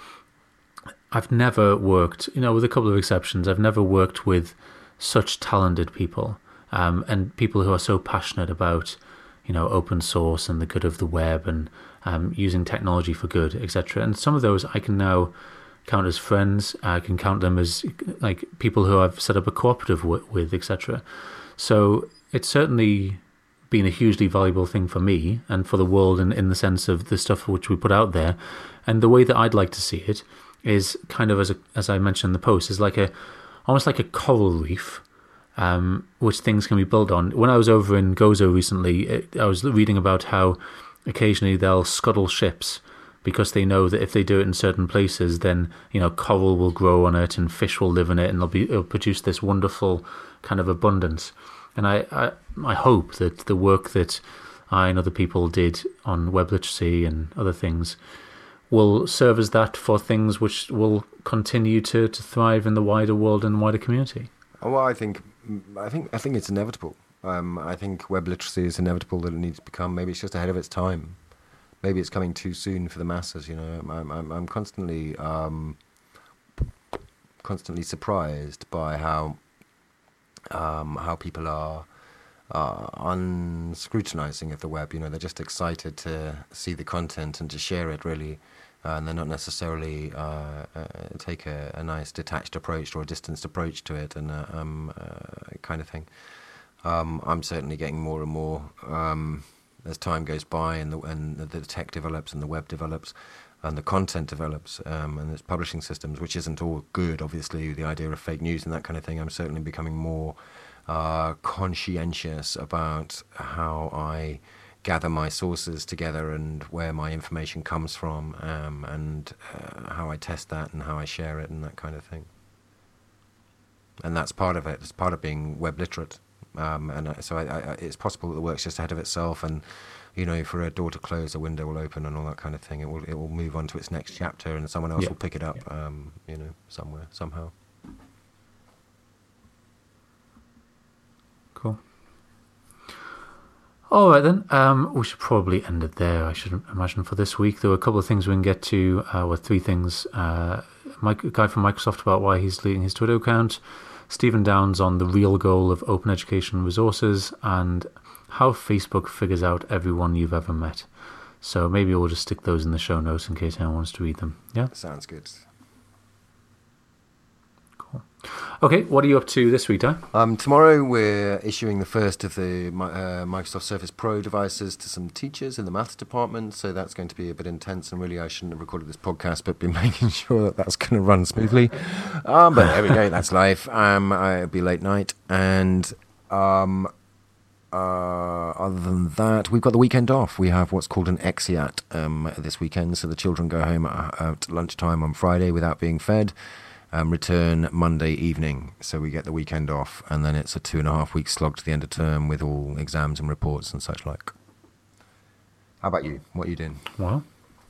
I've never worked, you know, with a couple of exceptions, I've never worked with such talented people um, and people who are so passionate about, you know, open source and the good of the web and um, using technology for good, et cetera. And some of those I can now count as friends. I can count them as like people who I've set up a cooperative w- with, et cetera. So it's certainly been a hugely valuable thing for me and for the world, in, in the sense of the stuff which we put out there. And the way that I'd like to see it is kind of, as a, as I mentioned in the post, is like a almost like a coral reef, um, which things can be built on. When I was over in Gozo recently, it, I was reading about how occasionally they'll scuttle ships because they know that if they do it in certain places, then, you know, coral will grow on it and fish will live in it, and they'll be it'll produce this wonderful kind of abundance. And I, I, I hope that the work that I and other people did on web literacy and other things will serve as that for things which will continue to, to thrive in the wider world and wider community. Well, I think, I think, I think it's inevitable. Um, I think web literacy is inevitable that it needs to become. Maybe it's just ahead of its time. Maybe it's coming too soon for the masses. You know, I'm, I'm, I'm constantly, um, constantly surprised by how. Um, how people are uh, unscrutinizing of the web. You know, they're just excited to see the content and to share it, really. Uh, and they're not necessarily uh, uh, take a, a nice detached approach or a distanced approach to it and uh, um, uh, kind of thing. Um, I'm certainly getting more and more um, as time goes by and the, and the tech develops and the web develops and the content develops um, and its publishing systems, which isn't all good, obviously, the idea of fake news and that kind of thing. I'm certainly becoming more uh, conscientious about how I gather my sources together and where my information comes from um, and uh, how I test that and how I share it and that kind of thing. And that's part of it. It's part of being web literate. Um, and so I, I, it's possible that the work's just ahead of itself, and you know, for a door to close, a window will open, and all that kind of thing. It will it will move on to its next chapter, and someone else yeah. will pick it up, yeah. um, you know, somewhere, somehow. Cool. All right then, um, we should probably end it there. I should imagine for this week. There were a couple of things we can get to. Uh, well, three things. Uh, Mike, a guy from Microsoft about why he's deleting his Twitter account. Stephen Downes on the real goal of open education resources, and how Facebook figures out everyone you've ever met. So maybe we'll just stick those in the show notes in case anyone wants to read them. Yeah? Sounds good. Cool. Okay, what are you up to this week, Di? Um, tomorrow we're issuing the first of the uh, Microsoft Surface Pro devices to some teachers in the maths department, so that's going to be a bit intense, and really I shouldn't have recorded this podcast, but been making sure that that's going to run smoothly. Um, but there we go, that's life. Um, it'll be late night, and um, uh, other than that, we've got the weekend off. We have what's called an Exeat um, this weekend, so the children go home at, at lunchtime on Friday without being fed. Um, return Monday evening, so we get the weekend off, and then it's a two and a half week slog to the end of term with all exams and reports and such like. How about you? What are you doing? Well,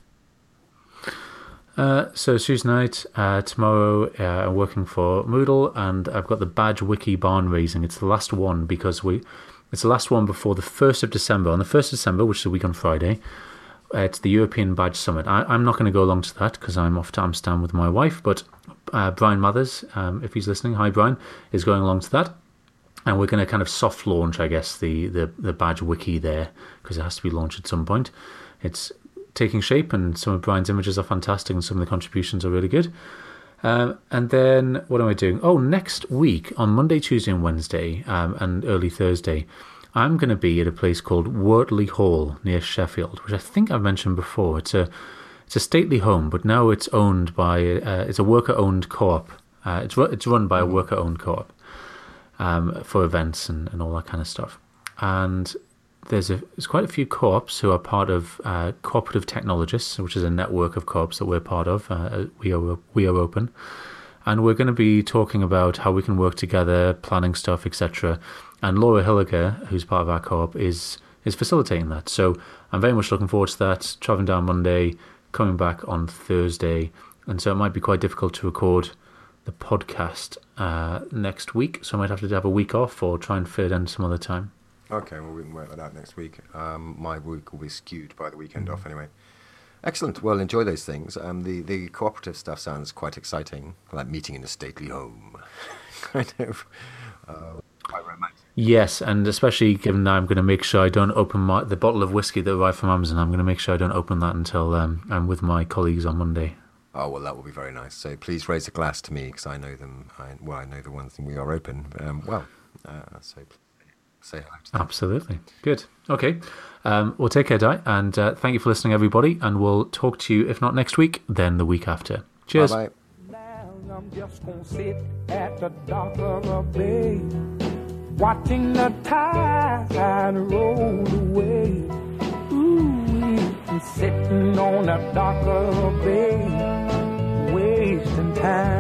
uh, so Tuesday night, uh, tomorrow, uh, I'm working for Moodle, and I've got the Badge Wiki barn raising. It's the last one because we, it's the last one before the first of December. On the first of December, which is a week on Friday, uh, it's the European Badge Summit. I, I'm not going to go along to that because I'm off to Amsterdam with my wife, but Uh, Brian Mothers, um, if he's listening, hi Brian, is going along to that, and we're going to kind of soft launch, I guess, the the, the Badge Wiki there, because it has to be launched at some point. It's taking shape, and some of Brian's images are fantastic, and some of the contributions are really good. Um, and then what am I doing? Oh, next week on Monday, Tuesday, and Wednesday, um, and early Thursday, I'm going to be at a place called Wortley Hall near Sheffield, which I think I've mentioned before. It's a It's a stately home, but now it's owned by, uh, it's a worker-owned co-op. Uh, it's, ru- it's run by a worker-owned co-op um, for events and, and all that kind of stuff. And there's, a, there's quite a few co-ops who are part of uh, Cooperative Technologists, which is a network of co-ops that we're part of. Uh, we are we are open. And we're going to be talking about how we can work together, planning stuff, et cetera. And Laura Hilliger, who's part of our co-op, is, is facilitating that. So I'm very much looking forward to that, traveling down Monday, coming back on Thursday, and so it might be quite difficult to record the podcast uh, next week, so I might have to have a week off or try and fit it in some other time. Okay, well, we can work that out next week. Um, my week will be skewed by the weekend mm-hmm. off anyway. Excellent. Well, enjoy those things. Um, the, the cooperative stuff sounds quite exciting, like meeting in a stately home. kind of uh, quite romantic. Yes, and especially given that I'm going to make sure I don't open my, the bottle of whiskey that arrived from Amazon. I'm going to make sure I don't open that until um, I'm with my colleagues on Monday. Oh, well, that will be very nice. So please raise a glass to me, because I know them. I, well, I know the ones that we are open. Um, well, uh, so say hello to them. Absolutely. Good. Okay. Um, well, take care, Di, and uh, thank you for listening, everybody, and we'll talk to you, if not next week, then the week after. Cheers. Bye-bye. Now I'm just gonna sit at the dock of a bay, watching the tide roll away. Ooh, I'm sitting on the dock of a bay, wasting time.